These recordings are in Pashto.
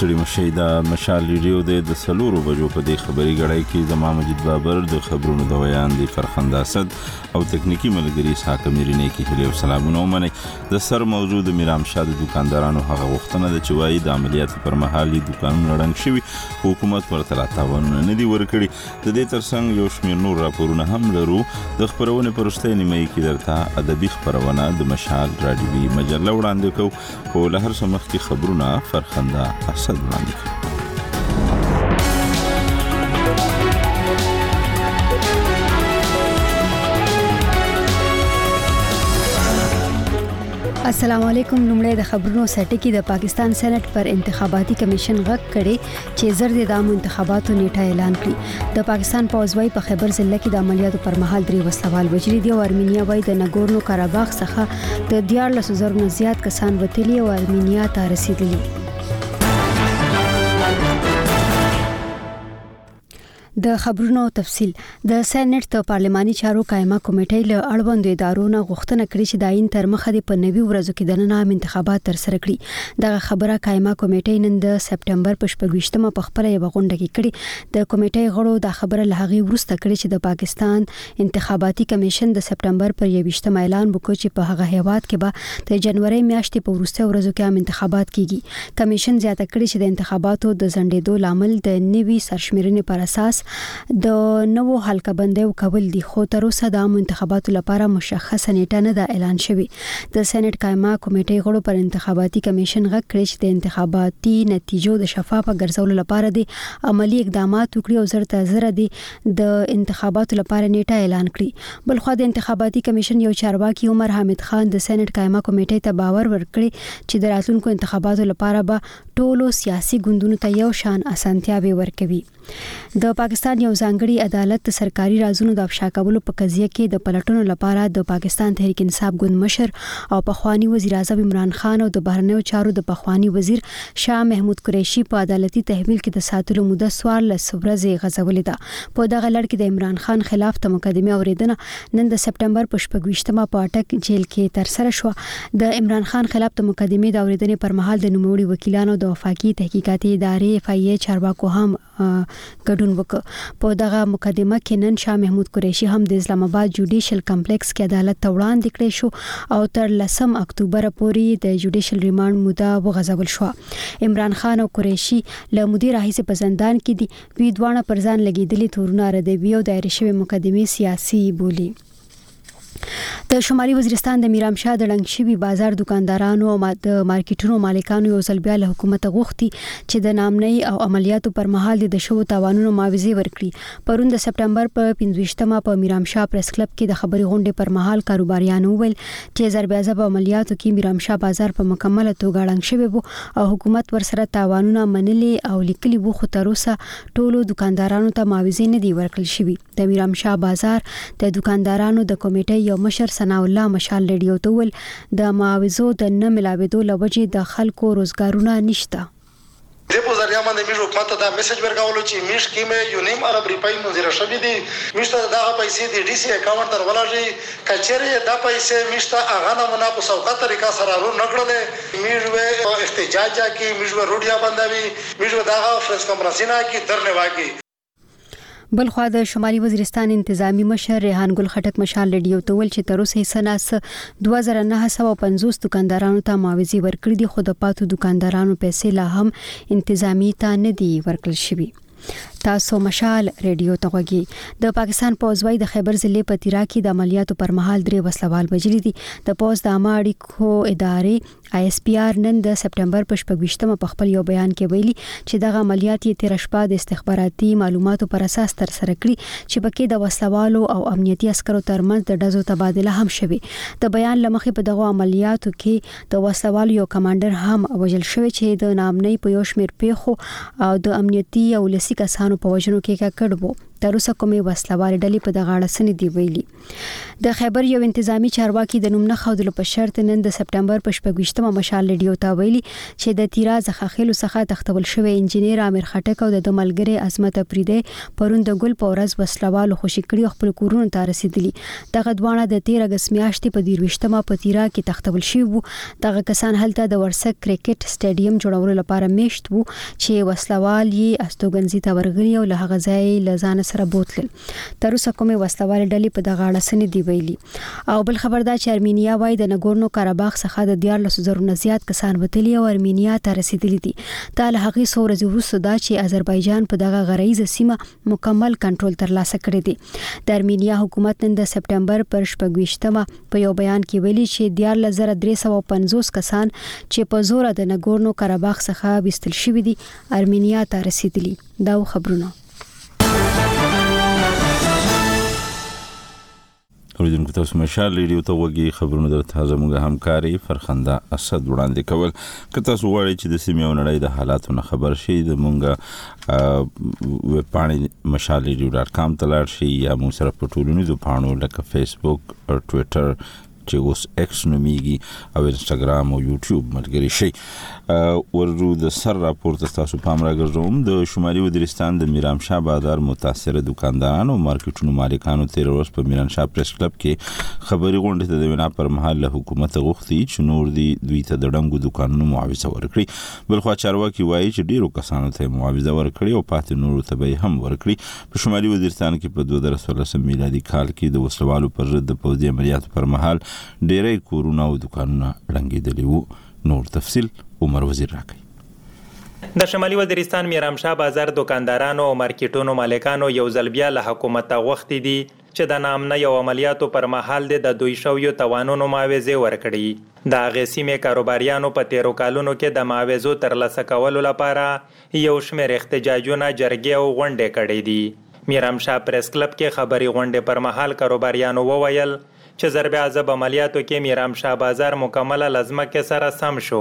ستړي مشي دا مشال ریډیو د سلورو بجو په دې خبري غړای کې زما مجید بابر د خبرونو د ویان دی فرخنده اسد او تکنیکی ملګری ساکه میرینه کې هلي او سلامونه ومني د سر موجود میرام شاد دکاندارانو هغه وختونه د چوي د عملیات پر مهالي دکانونو رنګ شوی حکومت ورته راتاونه نه دی ورکړي د دې ترڅنګ یو شمیر نور راپورونه هم لرو د خبرونه پرسته نیمه کې درته ادبي خبرونه د مشال رادیوي مجله وړاندې کو او له هر سمخ کې خبرونه فرخنده اسد وړاندې کوي. السلام علیکم. لومړی د خبرونو سرټکی د پاکستان سېنات پر انتخاباتي کمیشن غږ کړي چې زر د دامو انتخاباتو نیټه اعلان کړي. د پاکستان پوځوي په خیبر ضلع کې د عملیاتو پر مهال 3 وسلوال وژلي دي او ارمینیا وای د نګورنو کاراباخ څخه د 14,000 نه زیات کسان وتلي او ارمینیا ته رسیدلي. د خبرونو تفصيل. د سېنات ته پارلماني چارو قائمه کمیټې له اړوندو ادارو نه غوښتنه کړې چې د عین تر مخه د 90 ورځو کې د نام انتخابات تر سره کړي. د خبره قائمه کمیټې نن د سپټمبر په 28مه په خپل یو غونډه کې کړي. د کمیټې غړو د خبره لهغي ورسته کړي چې د پاکستان انتخاباتي کمیشن د سپټمبر پر 28مه اعلان وکړ چې په هغه هیواد کې به د جنوري میاشتې په وروسته ورځو کې هم انتخابات کیږي. کمیشن زیاته کړي چې د انتخاباتو د ځنډېدو لامل د نوي سرشمیرنې پر اساس د نوو حلقه بندیو کول دي خو تر اوسه د انتخاباتو لپاره مشخصه نیټه نه ده اعلان شوې. د سېنات قائمه کمیټې غړو پر انتخاباتي کمیشن غږ کړی چې د انتخاباتي نتیجو د شفافه ګرځولو لپاره د عملی اقدامات وکړي او زر ته زر د انتخاباتو لپاره نیټه اعلان کړي. بلخو د انتخاباتي کمیشن یو چارواکي عمر حامد خان د سېنات قائمه کمیټې ته باور ورکړي چې د راتلونکو انتخاباتو لپاره به ټولو سیاسي ګوندونو ته یو شان اسانتیاوي ورکوي. د پاکستان یو ځانګړي عدالت سرکاري رازونو د افشا کولو په قضیه کې د پلټنو لپاره د پاکستان تحریک انصاف ګوند مشر او پخوانی وزیر اعظم عمران خان او د بهرنیو چارو د پخوانی وزیر شاه محمود قریشي په عدالتي تحویل کې د ساتلو موده 14 ورځې غځولې ده. په دغه لړ کې د عمران خان خلاف د مقدمه اوریدنه نن د سپټمبر په 28مه په اټک جیل کې تر سره شو. د عمران خان خلاف د مقدمه د اوریدنې پر مهال د نوموړي وکیلانو د وفاقي تحقیقاتي ادارې FIA چارواکو هم ګډون وکړ. په دغه مقدمه کې نن شاه محمود قریشي هم د اسلام آباد جوډیشل کمپلیکس کې عدالت ته وړاندې کړی شو او تر 10 اکتوبر پورې د جوډیشل ریماند موده وغځول شو. عمران خان او قریشي له مودې راهیسې په زندان کې دي. دوی دواړه پر ځان لګیدلي تورونه ردوي او دایره شوی مقدمه سیاسي بولي. د شمالي وزیرستان د میرام شاه د رنګشوي بازار دکاندارانو او د مارکیټونو مالکانو یو ځل بیا له حکومت غوښتي چې د نامنۍ او عملیاتو پر مهال د شوو تاوانونو معاوضه ورکړي. پرون د سپټمبر په 15مه په میرام شاه پریس کلب کې د خبري غونډې پر مهال کاروباریانو ویل چې ضربازب عملیاتو کې میرام شاه بازار په مکمله توګه رنګ شوی وو او حکومت ورسره تاوانونه منلي او لیکلي وو خو تر اوسه ټولو دکاندارانو ته معاوضه نه دی ورکړل شوی. د میرام شاه بازار د دکاندارانو د کمیټې یو مشر ثنا الله مشال ریډیو ته ول د معاوضو د نه ملاوېدو لوجې د خلکو روزګارونه نشته. د په ذریعہ باندې موږ حکومت ته دا میسج ورکولو چې میش کیمه یو نیم ارب روپۍ منځره شوې دي. میشته دا پیسې د DC اکاونټ تر ولړي کچېره دا پیسې میشته هغه نه منا په سوکا طریقه سره رو نکړلې. میژ و احتجاج کی میژ و روډیا بندوي میژ و دا فرنس کانفرنسینا کی درنه واګي. بلخو د شمالي وزیرستان انتظامی مشر ریحان ګل خټک مشال ریډیو ته ول چې تر اوسه سناس 2950 دکاندارانو ته معاوضه ورکړي دي خو د پاتو دکاندارانو پیسې لا هم انتظامی ته نه دی ورکړل شوی. تاسو مشال ریډیو ته غوږی. د پاکستان پوځوي د خیبر ضلع په تیرا کې د عملیاتو پر مهال 3 وسلوال وژلي دي. د پوز د اړیکو ادارې ISPR نن د سپټمبر په 28مه په خپل یو بیان کې ویلي چې دغه عملیات یې 13 شپه د استخباراتي معلوماتو پر اساس تر سره کړي چې پکې د وسلوالو او امنیتي عسکرو ترمنځ د ډزو تبادله هم شوه. د بیان لمخې په دغه عملیاتو کې د وسلوالو یو کمانډر هم وژل شوی چې د نامنۍ په یو شمیر پیښو او د امنیتي او لسی کسانو په وژنو کې کړو. تر اوسه کومې وسلوال ډلې په دغه اړه څه دي ویلي. د خیبر یو انتظامی چارواکي د نوم نه ښودلو په شرط نن د سپټمبر په 28مه مشال ریډیو ته ویلي چې د تیراز خاخیلو څخه تختول شوی انجنیر عامر خټک او د ملګری عظمت افریدی پرون د ګل په ورځ وسلوالو خوشي کړي خپل کورونو ته رسیدلی. دغه دوانه د 13 اگست میاشتې په 23مه په تیرا کې تختول شوی وو. دغه کسان هلته د ورسک کرکټ سټیډیم جوړولو لپاره میشت وو چې وسلوال یې استوګنځي ته ورغلي او له هغه ځای لزان سره بوتل. تر اوسه کومې وسلوال ډلې په دغه اړه څه دي ویلي. او بل خبر دا چې ارمینیا وايي د نګورنو کاراباخ څخه د 14,000 نه زیات کسان وتلي او ارمینیا ته رسیدلي دي. دا له هغې څو ورځې وروسته دا چې آذربایجان په دغه غرایزه سیمه مکمل کنټرول ترلاسه کړی دی. د ارمینیا حکومت نن د سپټمبر پر 28مه په یو بیان کې ویلي چې 14,350 کسان چې په زور د نګورنو کاراباخ څخه وستل شوي دي ارمینیا ته رسیدلي. دا خبرونه اوریدونکو تاسو مشال ریډیو ته وګورئ. خبرونه در تازه موږ همکاري فرخنده اسد وړاندې کول. که تاسو غواړئ چې د سیمې او نړۍ د حالاتو نه خبر شئ د موږ ویب پاڼې mashal.radio.com ته لاړ شئ یا موږ سره په ټولنیزو پاڼو لکه فیسبوک او ټویټر چې اوس ایکس نومیږي او انستګرام او یوټیوب ملګری شي. ورو د سر راپورته تاسو پام راګرځوم. د شمالي وزیرستان د میرامشاه بازار متاثره دکاندارانو او مارکیټونو مالکانو تیر ورځ په میرانشاه پریس کلب کې خبري غونډه ته د وینا پر مهال له حکومت غوښتي چې نور دوی ته د ډنګو دکانونو معاوضه ورکړي. بلخو چارواکي وایي چې ډیرو کسانو ته معاوضه ورکړي او پاتې نورو ته به هم ورکړي. په شمالي وزیرستان کې په 2014 میلادي کال کې د وسلوالو پر ضد د پوځي عملیاتو پر مهال ډیری کورونه او دکانونه لنګېدلي وو. نور تفصیل عمر وزیر راکړي. د شمالي وزیرستان میرامشاه بازار دکاندارانو او مارکیټونو مالکانو یو ځل بیا له حکومت غوښتي دي چې د نامنه یو عملیاتو پر مهال د دوی شویو توانونو معاوضه ورکړي. د هغې سیمې کاروباریانو په تیرو کالونو کې د معاوضو ترلاسه کولو لپاره یو شمېر احتجاجونه جرګې او غونډې کړې دي. میرامشاه پریس کلب کې خبري غونډې پر مهال کاروباریانو وویل چې ضرب عذاب عملیاتو کې میرامشاه بازار مکمله لازمکه سره سم شو.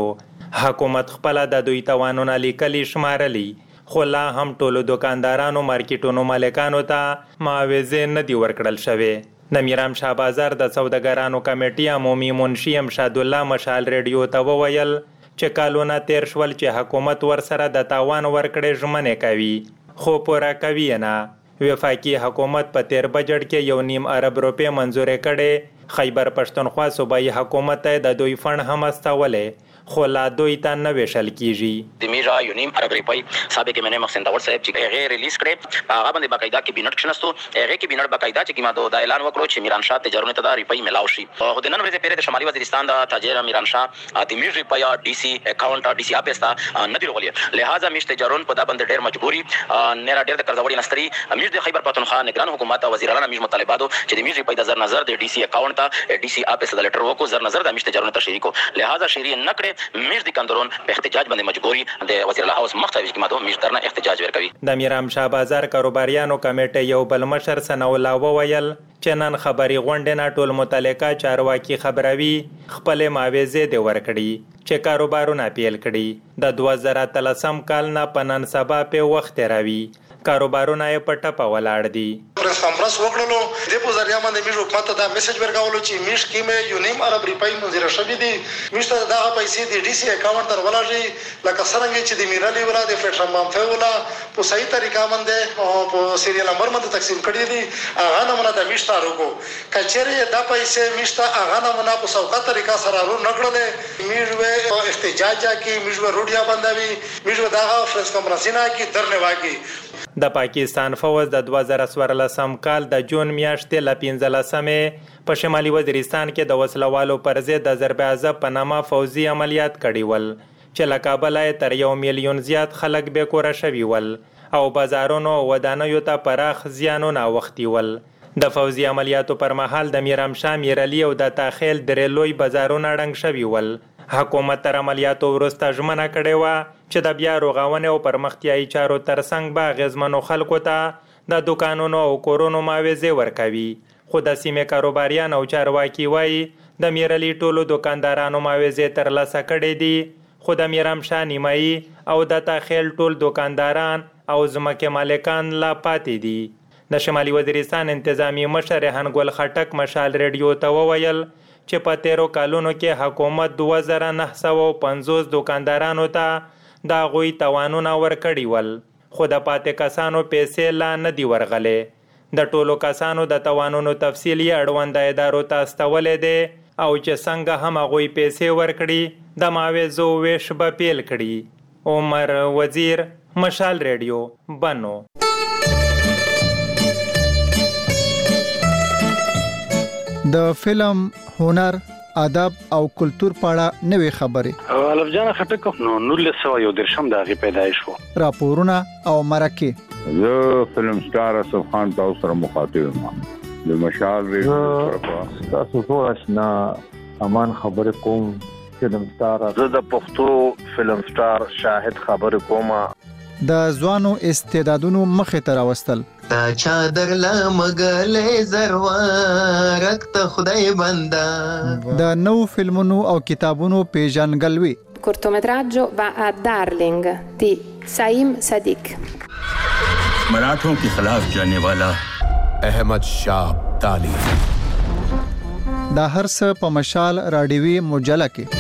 حکومت خپل د دوی توانونه لیکلي شمارلي خو لا هم ټولو دکاندارانو مارکیټونو مالکانو ته معاوضه نه دی ورکړل شوې. د میرامشاه بازار د سوداګرانو کمیټې عمومي منشي امشاد الله مشال ریډیو ته وویل چې کالونه تیر شول چې حکومت ورسره د تاوان ورکړې ژمنې کوي خو پوره کوي نه. وفاقي حکومت په تیر بجټ کې 1.5 ارب روپۍ منزور کړي. خیبر پښتونخوا صوبایي حکومت ته د دوی فند هم استولې خو لا دوی ته نه ویشل کیږي. د میرا 1.5 ارب روپۍ سابق امنه مخسندور صاحب چې غیر ریلیز کړي هغه باندې باقاعده کې بینټ کښنستو هغه کې بینټ باقاعده چې کیما د اعلان وکړو چې میرانشاه تجارت ته د روپۍ ملاو شي. خو د نن ورځې پیره د شمالي وزیرستان د تاجر میرانشاه د میرا روپۍ ډي سي اکاونټ ډي سي اپس ته نه دی رغلي. لہذا میشت تجارت په دا باندې ډېر مجبوري نه را ډېر د قرضوړي نستري میش د خیبر پښتونخوا نگران حکومت او وزیر اعلی میش مطالباتو چې د میش روپۍ د زر نظر د ډي سي اکاونټ ته ډي سي اپس د لیټر وکړو زر نظر د میشت تجارت ته شریکو. لہذا شری نه کړي میش د کندرون په احتجاج باندې مجبوري د وزیر اعلی هاوس مخ ته ویل کېدو میش درنه احتجاج ورکوي. د میرامشاه بازار کاروباریانو کمیټې یو بل مشر سناولا وویل چې نن خبري غونډې نه ټول متعلقه چارواکي خبروي خپل معاوضه دی ورکړي چې کاروبارونه پیل کړي. د 2013 کال نه په نن سبا په وخت راوي کاروبارونه یې په ټپه ولاړ دي. پریس کانفرنس وکړلو د په ذریعہ باندې میش حکومت ته دا میسج ورکاولو چې میش کې 1.5 ارب روپۍ منځره شوې دي. میش ته دا پیسې د ډي سي اکاونټ تر ولاږي لکه څنګه چې د میرالي ولا د پټرام باندې ولا په صحیح طریقه باندې او په سیریل نمبر باندې تقسیم کړی دي. هغه نمونه د میش ته روکو کچېره دا پیسې میش ته هغه نمونه په سوکا طریقه سره رو نکړل. میش و احتجاج کې میش و روډیا باندې میش و دا پریس کانفرنس نه کې درنه واګي. د پاکستان فوج د 2014 کال د جون میاشتې ل 15مې په شمالي وزیرستان کې د وسلوالو پر ضد د ضرب عذاب په نامه فوزي عملیات کړي ول چې له کابل تر 1 میلیون زیات خلک به کور شوي ول او بازارونو او ودانیو ته پراخ زیانونه وختي ول. د فوزي عملیاتو پر مهال د میرامشاه میرعلي او د تاخیل درې لوی بازارونه ړنګ شوي ول. حکومت تر عملیاتو وروسته ژمنه کړې وه چې د بیا رغونې او پرمختیایي چارو ترڅنګ به اغېزمنو خلکو ته د دوکانونو او کورونو معاوضې ورکوي. خو د سیمې کاروباریان او چارواکي وایي د میرعلي ټولو دوکاندارانو معاوضې ترلاسه کړې دي خو د میرامشاه نیمایي او د تاخیل ټول دوکانداران او ځمکې مالکان لا پاتې دي. د شمالي وزیرستان انتظامی مشر ریحان ګل خټک مشال ریډیو ته وویل چې په 13 کالونو کې حکومت 2950 دکاندارانو ته د غوي توانونه ورکړي ول، خو د پاتې کسانو پیسې لا نه دی ورغلې. د ټولو کسانو د توانونو تفصیل یې اړوند ادارو ته استولې دی او چې څنګه هم غوي پیسې ورکړي د معاوضو ویش به پیل کړي. عمر وزیر، مشال ریډیو، بنو. د فلم، هنر، ادب او کلچر په اړه نوې خبرې. الف جان خټک نو 1913 د هغه پیدایش وو. راپورونه او مرکه. زه فلم سٹار اسف خان تاسو سره مخاطب یم. د مشال ریډیو تاسو ټول آشنا امان خبر کوم. فلم سٹار زه د پښتو فلم سٹار شاهد خبر کوم. د ځوانو استعدادونو مخې ته راوستل. تا چادر لمغلې زروارک ته خدای بندا. د نو فلمونو او کتابونو پیژنګلوي. cortometraggio va a Darling di Saim Sadiq. मराठों के खिलाफ जाने वाला अहमद शाह अब्दाली. دا هر څه په مشال راډیوي مجله کې.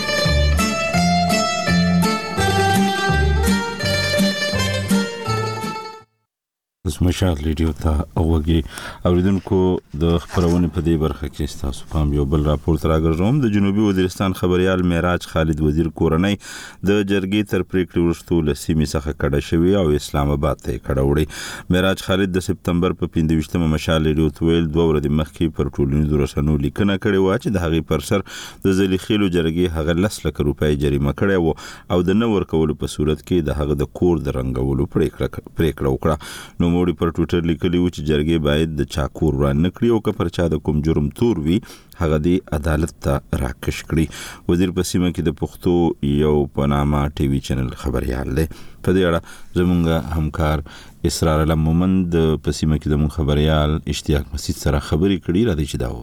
مشال ریډیو ته اوږي اوریدونکو د خبرونه په دې برخه کې تاسو پام یو بل راپورټ راګرځوم. د جنوبي وزیرستان خبريال معراج خالد وزیر کورنۍ د جرګې تر پریکړې وروسته لسیمې څخه کډه شوی او اسلام آباد ته کډه وړي. معراج خالد د سپتمبر په 15مه مشال ریډیو ته ویل 2 ورځې مخکې پر ټولنیزو رسنیو لیکنه کړې و چې د هغې پر سر د ځلیخېلو جرګې هغه 10 لک روپۍ جریمه کړې و او د نه ورکولو په صورت کې د هغه د کور د رنګولو پریکړه وکړه. نو موږ پر ټویټر لیکلی و چې جرګې باید د چا کور وران نکړي او که پر چا د کوم جرم تور وي هغه دی عدالت ته راکش کړي. وزیر په سیمه کې د پښتو یو پنامه ټي وي چینل خبريال دی. په دې اړه زموږ همکار اسرار علم مومند په سیمه کې د مون خبريال اشتیاق مسجد سره خبري کړي را دي چې دا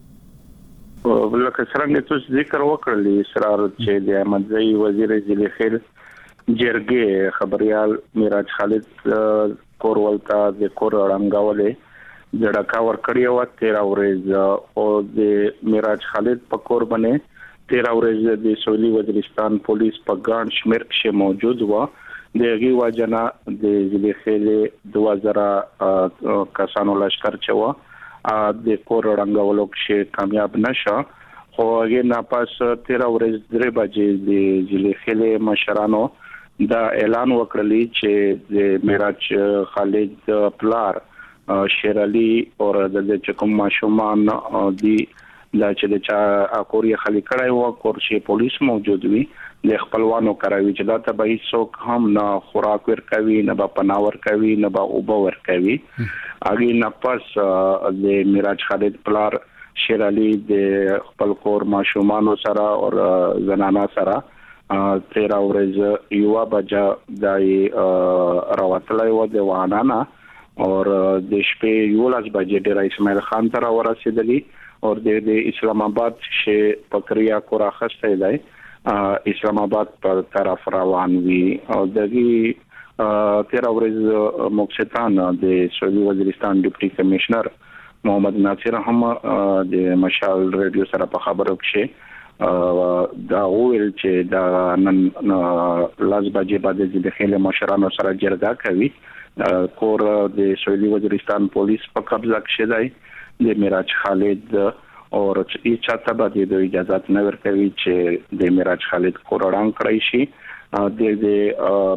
و ولکه څنګه تاسو ذکر وکړلی اسرار چې د احمدزئی وزیر ځلیخېل جرګې خبريال معراج خالد کورولتا د کور رنګاولې جړه ور کړی و 13 ورځ او د معراج خالد په کور باندې 13 ورځ د سویلي وزیرستان پولیس په ګڼ شمیر کې موجود و. دغه واجنه د ځلیخېل 2000 کسانو لشکر چوا د کور رنګاولو کې کامیاب نشه. خو هغه نه پاس 13 ورځ 3 بجې د ځلیخېل مشرانو دا اعلان وکړلی چې د معراج خالد پلار شیر علي او د چکم ماشومان دی دا چې د چا اکوري خلی کړای و کور چې پولیس موجود وي د خپلوانو کراوي چې دا ته به هیڅوک هم نه خوراک ورکوي نه به پناه ورکوي نه به اوبه ورکوي. هغه نه پس د معراج خالد پلار شیر علي د خپل کور ماشومان سره او زنانا سره 13 ورځ یو بجا دای راوتلای و د وانانا او د شپې یو لاس بجې د اسماعیل خان تر ورسېدلی او د اسلام آباد شه پکریا کو راخسته دی اسلام آباد پر طرف روان وی او دغه 13 ورځ مقصدان د سویلي وزیرستان ډیپټي کمشنر محمد ناصر هم د مشال ریډیو سره په خبرو کې دا ویل چې دا نن لاس بجې بعد د خېل مشرانو سره جرګه کوي. کور د سویلي وزیرستان پولیس په قبضه کې دی. د معراج خالد او چې چاته به د اجازه نه ورکوي چې د معراج خالد کور رنګ کړی شي.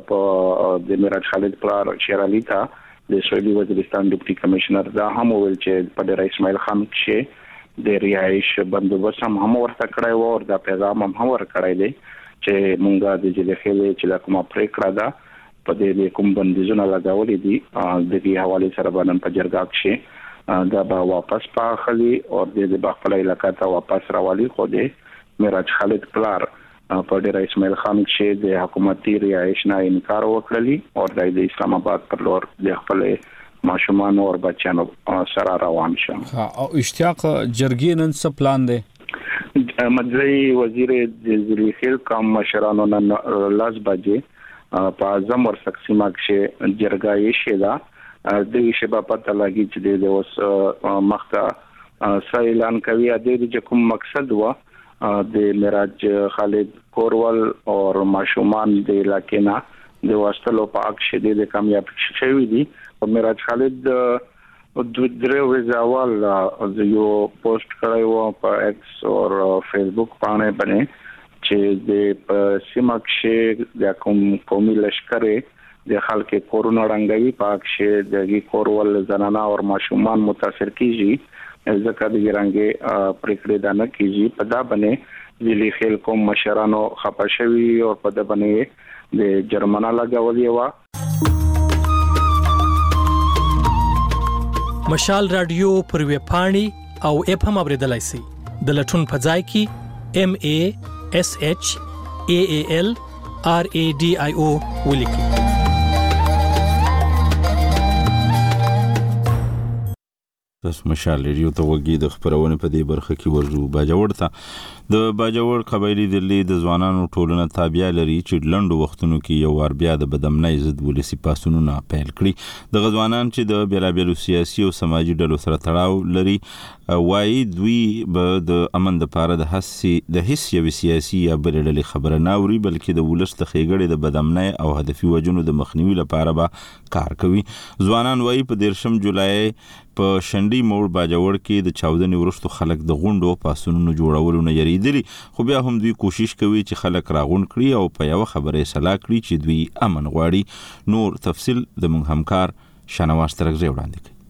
د معراج خالد پلار شیر علي ته د سویلي وزیرستان ډیپټي کمشنر دا هم ویل چې په ډیر اسماعیل خان کې د رهایش بندوبست هم ورته کړی و او دا پیغام هم ورکړی دی چې مونږه د ځلیخېل چې کومه پریکړه ده په دې کوم بندیزونه لګولې دي د دې حواله سره باندې په جرګه کې دا به واپس پاخلي او د خپل علاقې ته واپس راولي. خو د معراج خالد پلار په ډیر اسماعیل خان چې د حکومتي رهایش نه انکار وکړلی او د اسلام آباد پر لور د خپل ماشومان او بچیانو سره روان شو. او اشتیاق جرګې نن څه پلان دی؟ مدري وزیر د ځلیخېل قوم مشرانو نن لاس بجې په اعظم ور تقسیمه کې جرګه یې شیدا د شبا پته لګی چې د اوس مخکا اعلان کوي د کوم مقصد و د معراج خالد کورول او ماشومان د علاقې نه د واستلو په اک شدید کامیاب شوی دي او معراج خالد د درو ځوال یو پوسټ کړی و په ایکس او فیسبوک باندې چې د سیمکشه د قومي لشکره د خلک کورونا رنګوي پاکشه د کورول زنانه او ماشومان متاثر کیږي ځکه د رنګي پریکړه ده نه کیږي په دا باندې ځلې خل کوم مشرانو خپشوي او په دا باندې د جرمنه لګولې و. مشال رادیو پر ویب پاڼې او اپ هم اوریدلای شئ د لټون په ځای کې MASHAALRADIO ولیکئ. تاسو مشال ریډیو ته وګورئ. د خبرونه په دې برخه کې ورجو باجوړ ته د باجوړ قبایلی دلی د ځوانانو ټولنه تابع لري چې لنډو وختونو کې یو وار بیا د بدامنۍ ضد ولسی پاسونونه پیل کړي. د غزوانان چې د بیلابیلو سیاسي او سماجی ډلو سره تړاو لري وایي دوی به د امن لپاره د هیڅ یو سیاسي یا بل ډلې خبره نه اوري بلکې د ولس د خېګړې د بدامنۍ او هدفي وجنو د مخنیوي لپاره به کار کوي. ځوانان وایي په 13 جولای په شنډي موړ باجوړ کې د چاودنې ورستو خلک د غونډو پاسونو جوړولو نه یریدلي خو بیا هم دوی کوشش کوي چې خلک راغون کړي او په یو خبره سلا کړي چې دوی امن غواړي. نور تفصیل د موږ همکار شنواز ترغزي وړاندې کوي.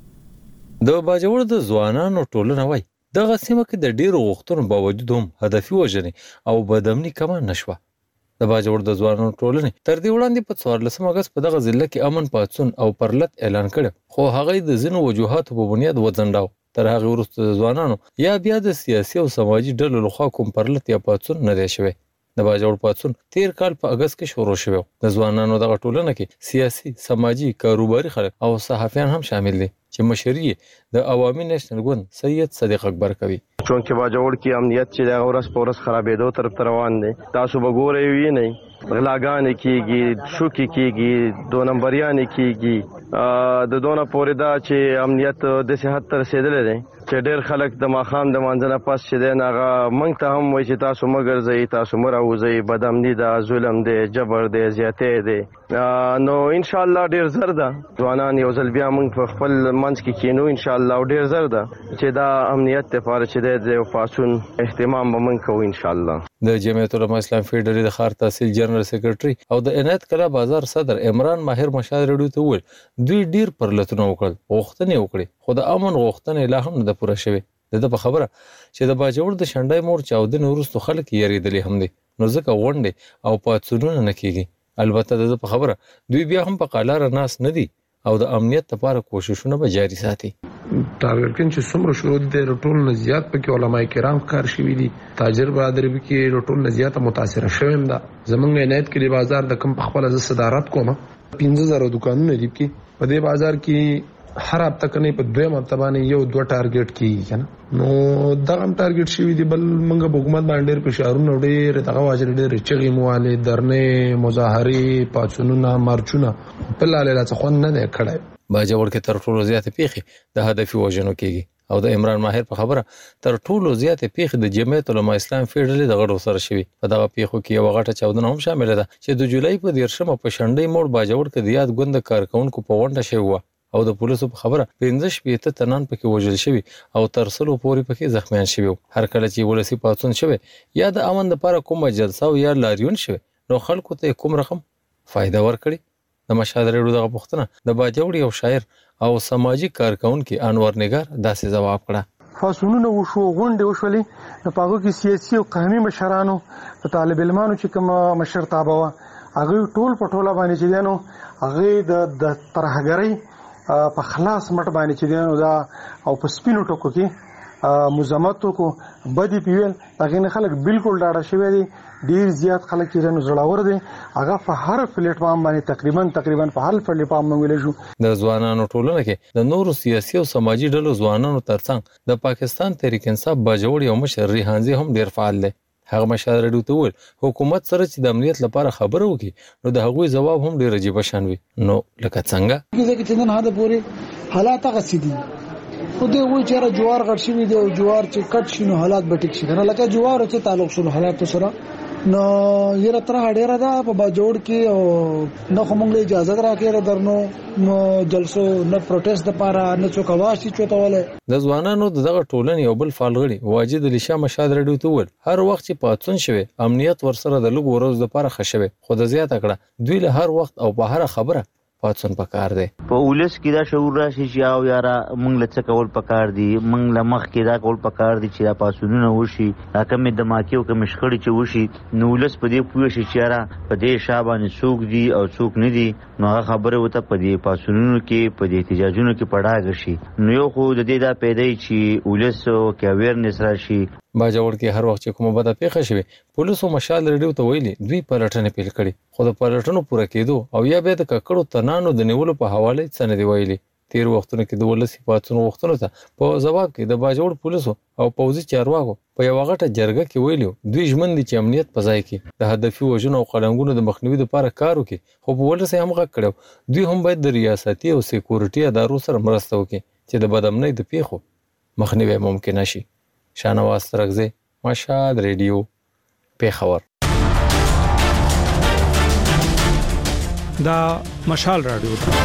د باجوړ د ځوانانو ټولنه وایي دغه سیمه کې د ډیرو غوښتنو باوجود هم هدفي وژنې او بدامني کمه نشوه. د باجوړ د ځوانانو ټولنې تر دې وړاندې په 14 اگست په دغه ضلع کې امن پاڅون او پرلط اعلان کړ خو هغه د ځینو وجوهاتو په بنیاد وځنډاو. تر هغه وروسته د ځوانانو یا بیا د سیاسي او سماجی ډلو لخوا کوم پرلط یا پاڅون نه دی شوی. د باجوړ پاڅون 13 کال په اگست کې شروع شوی. د ځوانانو دغه ټولنه کې سیاسي، سماجی، کاروباري خلک او صحافیان هم شامل دي چې مشري د عوامي نېشنل ګوند سید صدیق اکبر کوي. چونکه باجوړ کې امنیت چې د ورځ په ورځ خرابېدو طرف ته روان دي. تاسو به ګورئ وی نه غلاګانې کیږي، شوکې کیږي، 2 نمبریانې کیږي. د دونه پورې دا چې امنیت د صحت تر رسیدلې دی چې ډېر خلک د ماخام د مانځنه پاس چې دی هغه موږ ته هم وایي چې تاسو مه ګرځئ، تاسو مه راوځئ، بدامني ده، ظلم دی، جبر دی، زیاتې دی. نو انشاءالله ډېر زر ده ځوانان یو ځل بیا موږ په خپل منځ کې کینو انشاءالله او ډېر زر ده چې دا امنیت لپاره چې دی د پاڅون اهتمام به موږ کوو انشاءالله. د جمعیت العلماء اسلام فدرالي د ښار تحصیل جنرال سیکریټري او د عنایت کلا بازار صدر عمران ماهر مشال رډیو ته وویل دوی ډیر پرلطونه وکړل، غوښتنې وکړې خو د امن غوښتنې لا هم نه ده پوره شوې. د په خبره چې د باجوړ د شنډای موړ چاودنې وروسته خلک یریدلي هم دي نو ځکه غونډې او پاڅونونه نه کیږي. البته د په خبره دوی بیا هم په قلاره ناس نه دي او د امنیت لپاره کوششونه به جاري ساتي. تاریخین چې څومره شروع دي ټول نه زیات پکې علماء کرام کار شوي دي. تاجر برادر به کې ټول نه زیات متاثر شوم دا. زمونږ عنایت کلی بازار د کم په خپل ز صدارت کوم 15000 دکانونه دي کې په دې بازار کې هر هفته کني په 2 مرتبه یو 2 ټارګټ کیږي کنه. نو دا هم ټارګټ شوی دی بل موږ په حکومت باندې په شهرونو ډېر دغه واجر ډېر چغې مواله درنه مظاهره پاتونونه مارچونه په لاله څخه نه نه کړای. باجوړ کې تر ټولو زیات پیخي د هدفي وژنو کیږي او د عمران ماهر په خبره تر ټولو زیات پیخي د جمعیت العلماء اسلام فدرالي د غړو سره شوی. په دغه پیخو کې یو غټه چاودنه هم شامل ده چې د جولای په 13 په شنډي موړ باجوړ کې د یاد ګوند کارکونکو په غونډه شوی او د پولیسو په خبره 15 تنان پکې وژل شوی او تر سلو پورې پکې زخمیان شوی. هر کله چې ولسی پاتون شوی یا د امن لپاره کومه جلسه او یا لاریون شوی نو خلکو ته کوم رقم فائدہ ورکړي. د مشال ریډیو دغه پوښتنه د باجوړ یو شاعر او سماجی کارکونکو انور نگار داسې جواب کړه. فاصلونه وشو، غونډې وشولې، په هغه کې سیاسي او قومي مشرانو طالب علمانو چې کوم مشرتابه و هغه ټول په ټوله باندې چې دینو هغه د ترهګرۍ په خلاص مټ باندې چې دینو دا او په سپینو ټکو کې مزمتو کو بدی پیول هغه نه خلک بالکل ډاډه شوی دي. ډیر زیات خلک چې نو زړاور دي هغه په هر پلیټ فارم باندې تقریبا په هر پلیټ فارم باندې شو. د ځوانانو ټولنه کې د نورو سیاسي او سماجی ډلو ځوانانو ترڅنګ د پاکستان تحریک انصاف باجوړ یو مشر ریحانزي هم ډیر فعال دی. هغه مشال راډیو ته وویل حکومت سره چې د امنیت لپاره خبره وکړي نو د هغوی جواب هم ډیر عجیب شان وي. نو لکه څنګه چې نن هدا پوری حالات هغه سدي خو دې وایي چې جوار غړ شي دی او جوار چې کټ شي نو حالات به ټیک شي کنه لکه جوار چې تعلق شول حالات سره نو یره تر هډیره دا په باجوړ کې او نو کومه اجازه راکړه درنو جلسو نه پروتست لپاره نه څوک आवाज شي چوتاوله. د ځوانانو دغه ټولنې یو بل فعالغړي واجد علي شاه مشال راډیو ته وویل هر وخت چې پاتون شوي امنیت ورسره د لږ ورځ لپاره خښوي خو د زیات کړه دوی له هر وخت او په هر خبره پاتون پکار دی. په ولس کې دا شعور راشي چې او یارا مونږ لڅ کول پکار دی مونږ لمخ کې دا کول پکار دی چې دا پاسونونه وشي حکم د ماکیو کې مشخړی چې وشي نو ولس په دې پوه شي چې یارا په دې شابانه څوک دی او څوک نه دی نو هغه خبره وته په دې پاسونونو کې په دې احتجاجونو کې پړاګ شي نو یو خو د دې دا پیدا چې ولس کې اویرنس راشي. باجوړ کې هر وخت چې کومه بده پیښه شوه پولیسو مشال راډیو ته ویلي دوی پلټنې پیل کړي خو د پلټنو پوره کېدو او یا به د ککړو تنانو د نیولو په حواله څه نه دی ویلي. تیر وختونو کې د ولسی پاتونو وختونو ته په جواب کې د باجوړ پولیسو او پوځي چارواکو په یو غټه جرګه کې ویلو دوی ژمن دي چې امنیت په ځای کې د هدفي وژنو او قلنګونو د مخنیوي لپاره کار وکړي خو په ولسی هم غږ کړو دوی هم باید د ریاستي او سکیورټي ادارو سره مرسته وکړي چې د بدامنۍ د پیښو مخنیوي ممکن شي. شانواز ترغزی مشال ریډیو پیښور. دا مشال راډیو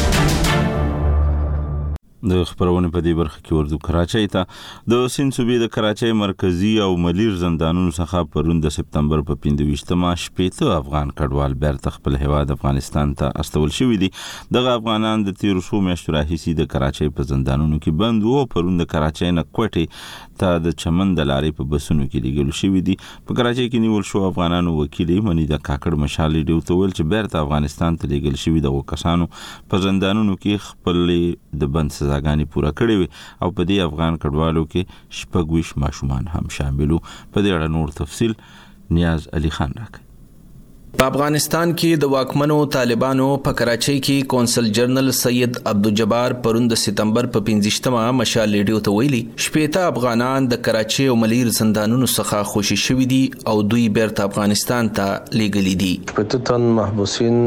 د خبرونه په دې برخه کې ورځو کراچۍ ته د سند صوبې د کراچۍ مرکزی او ملیر زندانونو څخه پرون د سپتمبر په 25مه شپږ افغان کډوال بیرته خپل هیواد افغانستان ته استول شوې دي. دغه افغانان د 1300 میاشتو راهیسې د کراچۍ په زندانونو کې بند وو. پرون د کراچۍ نه کوټې ته د چمن د لارې په بسونو کې لګول شوې دي. په کراچۍ کې نیول شو افغانانو وکیل منی د کاکړ مشال ډیو ته ویل چې بیرته افغانستان ته لګول شوې دغه کسانو په زندانونو کې خپل د بند سزاګانې پوره کړې وي او په دې افغان کډوالو کې شپږ ماشومان هم شاملو. په دې اړه نور تفصیل نیاز علي خان راکړي. په افغانستان کې د واکمنو طالبانو په کراچۍ کې کونسل جنرال سید عبدالجبار پرون د سپتمبر په 25مه مشال ریډیو ته ویلي شپږ افغانان د کراچۍ او ملیر زندانونو څخه خوشي شوي دي او دوی بیرته افغانستان ته لیږلي دي. شپږ تن محبوسین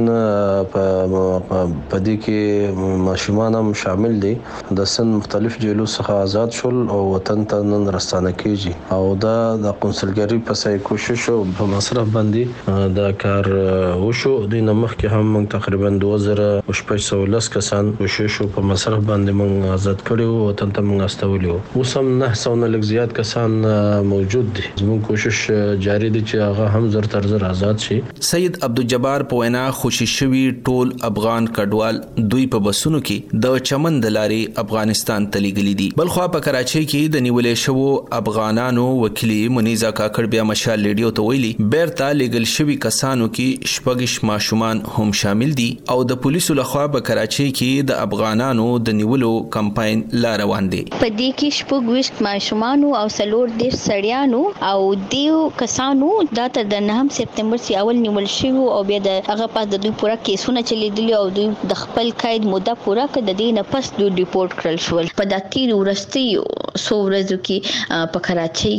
په دې کې ماشومان هم شامل دي. د سند مختلف جیلو څخه آزاد شول او وطن ته نن راستانه کیږي او دا د قونسلګری په سای کوشش او په مصرف باندې د وشو. د نمخ کې هم موږ تقریبا 2610 کسان وشو په مصرف باندې موږ آزاد کړو وطن ته موږ استولیو. اوس هم 900 لږ زیات کسان موجود دي. زموږ کوشش جاری دي چې هغه هم زر تر زر آزاد شي. سید عبدالجبار په وینا خوشي شوي ټول افغان کډوال دوی په بسونو کې د چمن د لارې افغانستان ته لیږلي دي. بلخوا په کراچۍ کې د نیولې شوو افغانانو وکیل منیزا کاکړ بیا مشال ریډیو ته ویلي بیرته لیږل شوي کسانو کې شپږ ماشومان هم شامل دي او د پولیسو لخوا په کراچۍ کې د افغانانو د نیولو کمپاین لا روان دي. په دې کې شپږ ماشومان او سلور ډیر سړیانو او دیو کسانو د 9 سپتمبر سی اول نیول شوی او بیا د هغه پاس د دوی پورا کیسونه چلیدلی او دوی د خپل قید مده پورا کړ. د دې نه پس دوی ریپورت کړل شول. په داتیر ورستي سورزو کې په کراچۍ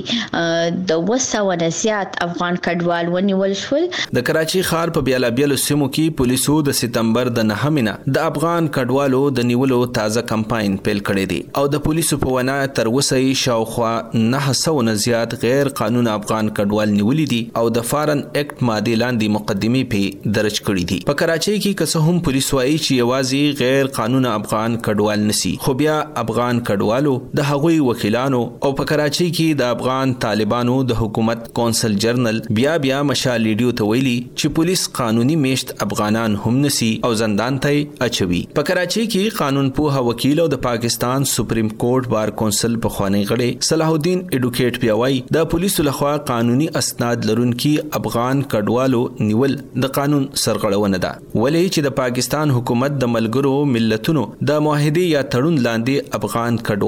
کې د 200 نه زیات افغان کډوال ونیول شول. د کراچۍ ښار په بیلابیلو سیمو کې پولیسو د سپتمبر د 9مه د افغان کډوالو د نیولو تازه کمپاین پیل کړی دی او د پولیسو په وینا تر اوسه شاوخوا 900 نه زیات غیر قانوني افغان کډوال نیولي دي او د فارن اکټ ماده لاندې مقدمې په درج کړې دي. په کراچۍ کې که څه هم پولیس وايي چې یوازې غیر قانوني افغان کډوال نسی خو بیا افغان کډوالو د هغوی وکیلانو او په کراچۍ کې د افغان طالبانو د حکومت کونسل جنرال بیا مشال ریډیو ته ویلي چې پولیس قانوني میشت افغانان هم نسی او زندان ته اچوي. په کراچۍ کې قانون پوه وکیل او د پاکستان سپریم کورټ بار کونسل په خوانی غړي صلاح الدین ایډوکیټ پیاوي د پولیسو لخوا قانوني اسناد لرونکي افغان کډوالو نیول د قانون سرغړونه ده ولې چې د پاکستان حکومت د ملګرو ملتونو د معاهده یا تړون لاندې افغان کډوالو ته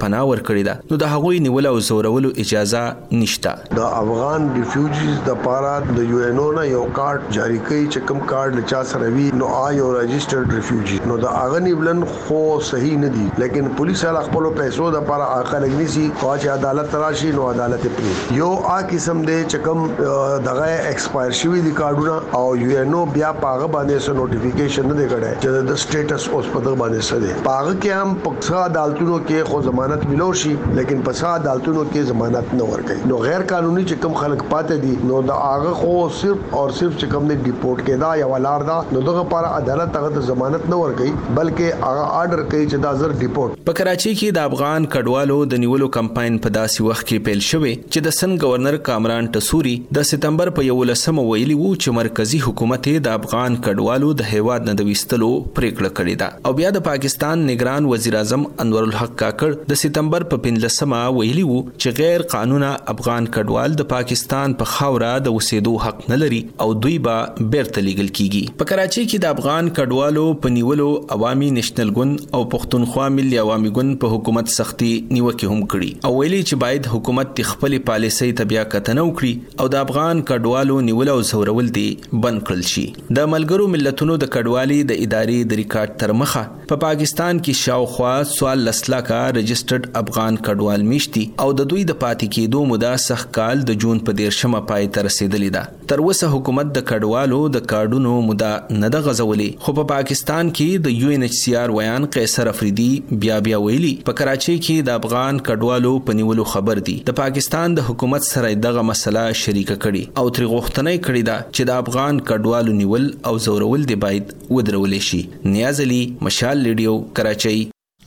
پناه ورکړې ده نو د هغوی نیول او زورولو اجازه نشته. د افغان ریفیوجیز د پاره د یو ان او نه یو کارت جاری کړي چې کوم کارت لچا سره وی نو آیو رجسٹرډ ریفیوجی نو د اغه نیولن خو صحیح نه دي لیکن پولیس هغه خپل پیسو د پاره عقل اگنيسي او چې عدالت راشي نو عدالت پری یو قسم دې چې کوم دغه ایکسپایر شوی دي کارډونه او یو ان او بیا پاغه باندې سره نوټیفیکیشن نه دی کړی چې د سټیټس اوس په دغه باندې سره دی پاغه کې هم پکسا عدالتونو کې خو ضمانت ملو شي لیکن پسا عدالتونو کې ضمانت نه ورکړي نو غیر قانوني چې کوم خلک پاتې دي نو د هغه خو صرف او صرف چې کوم دې ډیپورټ کېدا یا ولار دا نو دغه لپاره عدالت هغه ضمانت نه ورکړي بلکې هغه آرډر کوي چې دا زر ډیپورټ. په کراچي کې د افغان کډوالو د نیولو کمپاین په داسې وخت کې پیل شوی چې د سن گورنر کامران ټسوري د سپتمبر په 11 ویلي وو چې مرکزی حکومت د افغان کډوالو د هیواد نه د وستلو پریکړه کړې ده او بیا د پاکستان نگران وزیر اعظم انور الحق کاکړ د سپتمبر په 15 ویلي وو چې غیر قانونا افغان کډوال د پاکستان په خاوره د اوسېدو حق نه لري او دوی به بیرته لیږل کیږي. په کراچي کې د افغان کډوالو په نیولو عوامي نېشنل ګوند او پښتونخوا ملي عوامي ګوند په حکومت سختي نیوکه هم کړي او ویلي چې باید حکومت خپل پالیسي تبیا کتنه وکړي او د افغان کډوالو نیول او زورول دي بند کړل شي. د ملګرو ملتونو د کډوالي د ادارې د ریکارډ تر مخه په پاکستان کې شاوخوا 14 لکه رجسټرډ افغان کډوال میشتي او د دوی د پاتې کېدو موده سخت کال د جون په 13 پای ته رسیدلې ده. تر اوسه حکومت د کډوالو د کارډونو موده نه د غزولې خو په پاکستان کې د یو ان ایچ سی آر ویان قیصر افریدي بیا ویلي په کراچي کې د افغان کډوالو په نیولو خبر دي د پاکستان د حکومت سره دغه مسله شریکه کړي او تر غوښتنې کړي ده چې د افغان کډوالو نیول او زورول دی باید ودرول شي. نیاز علي، مشال ریډیو، کراچي.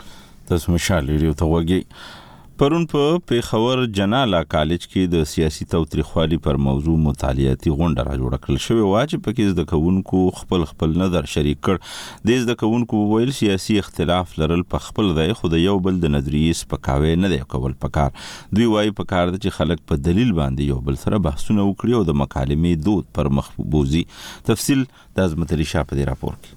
تاسو مشال ریډیو ته وګورئ. پرون په پیښور جنالا کالج کې د سیاسي توتریخوالي پر موضوع مطالعاتي غونډه را جوړه کړل شوې و چې پکې زده کوونکو خپل نظر شریک کړ. د زده کوونکو ویل سیاسي اختلاف لرل په خپل ځای خو د یو بل د نظریې سپکاوی نه دی کول پکار. دوی وايي پکار د چې خلک په دلیل باندې یو بل سره بحثونه وکړي او د مکالمې دود پر مخ بوزي. تفصیل د عظمت علي شاه په راپور کې.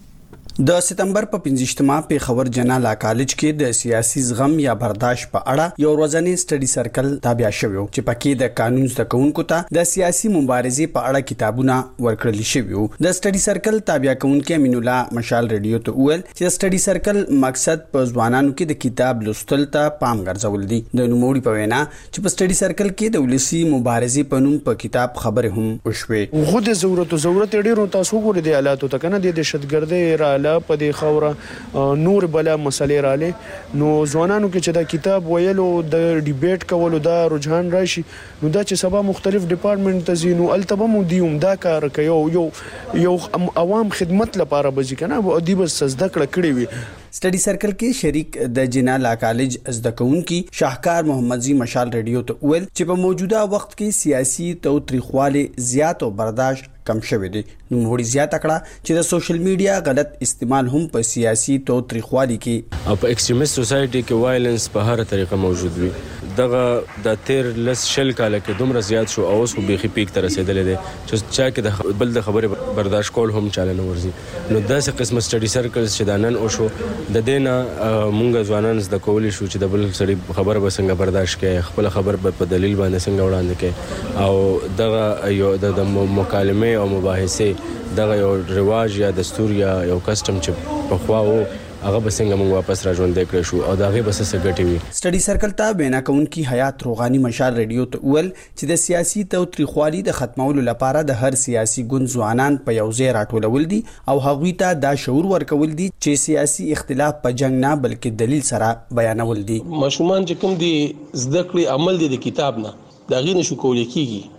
د سپتمبر په 15مه پیښور جنالا کالج کې د سیاسي زغم یا برداشت په اړه یو ورځنی سټډي سرکل تابع شوی چې پکې د قانون زده کوونکو ته د سیاسي مبارزې په اړه کتابونه ورکړل شوی. د سټډي سرکل تابع کوونکو امین الله مشال ریډیو ته ویل چې سټډي سرکل مقصد په ځوانانو کې د کتاب لوستل ته پام ګرځول دي. د نوموړي په وینا چې په سټډي سرکل کې د ولسی مبارزې په نوم په کتاب خبره هم وشوي. خو د ضرورت ډیرو تاسو ګورئ د حالاتو ته کنه د دهشتګردۍ را په دې خوره نور بلا مسلې رااله نو ځوانانو کې چې دا کتاب ویلو د ډیبیټ کولو دا رجحان راشي نو دا چې سبا مختلف ډپارټمنټ ته زینو التبم دیوم دا کار کوي یو عوام خدمت لپاره بځی کنه دی بس زده کړی وي. سټډي سرکل کې شریک د جنالا کالج زده کوونکي شاهکار محمد زی مشال ریډیو ته ویل چې په موجوده وخت کې سیاسي توتریخواله زیات او برداشت کم شوی دی. نو وړي زیات کړه چې د سوشل میډیا غلط استعمال هم په سیاسي توتریخوالي کې او په ایکستریمیست سوسایټي کې وایلنس په هر طریقه موجود وي. دغه د تیر لس شل کال کې دومره زیات شو او اوس به پیک تر رسیدلې دي چې چا کې د بل د خبره برداشت کول هم چاله نه ورزي. نو داسې قسم سټډي سرکلز چې د نن او شو د دینه مونږ ځوانان زده کولی شو چې د بل سړي خبره به څنګه برداشت کړي خپل خبر په دلیل باندې څنګه وړاندې کړي او دغه یو د مکالمه او مباحثه دغه یو رواج یا دستور یا یو کسٹم چې په خوا وو هغه به څنګه موږ واپس راځوندې کړی شو او دا غي بس څه ګټي وي. سټډي سرکل ته بینا کوونکی حیات روغانی مشال ریډیو ته ول چې د سیاسي توتریخوالي د ختمولو لپاره د هر سیاسي ګوند ځوانان په یو ځای راټولول دي او هغوی ته دا شعور ورکول دي چې سیاسي اختلاف په جنگ نه بلکې دلیل سره بیانول دي. ماشومان چې کوم دي زده کړې عمل دي د کتاب نه دا غي نشو کولای کیږي.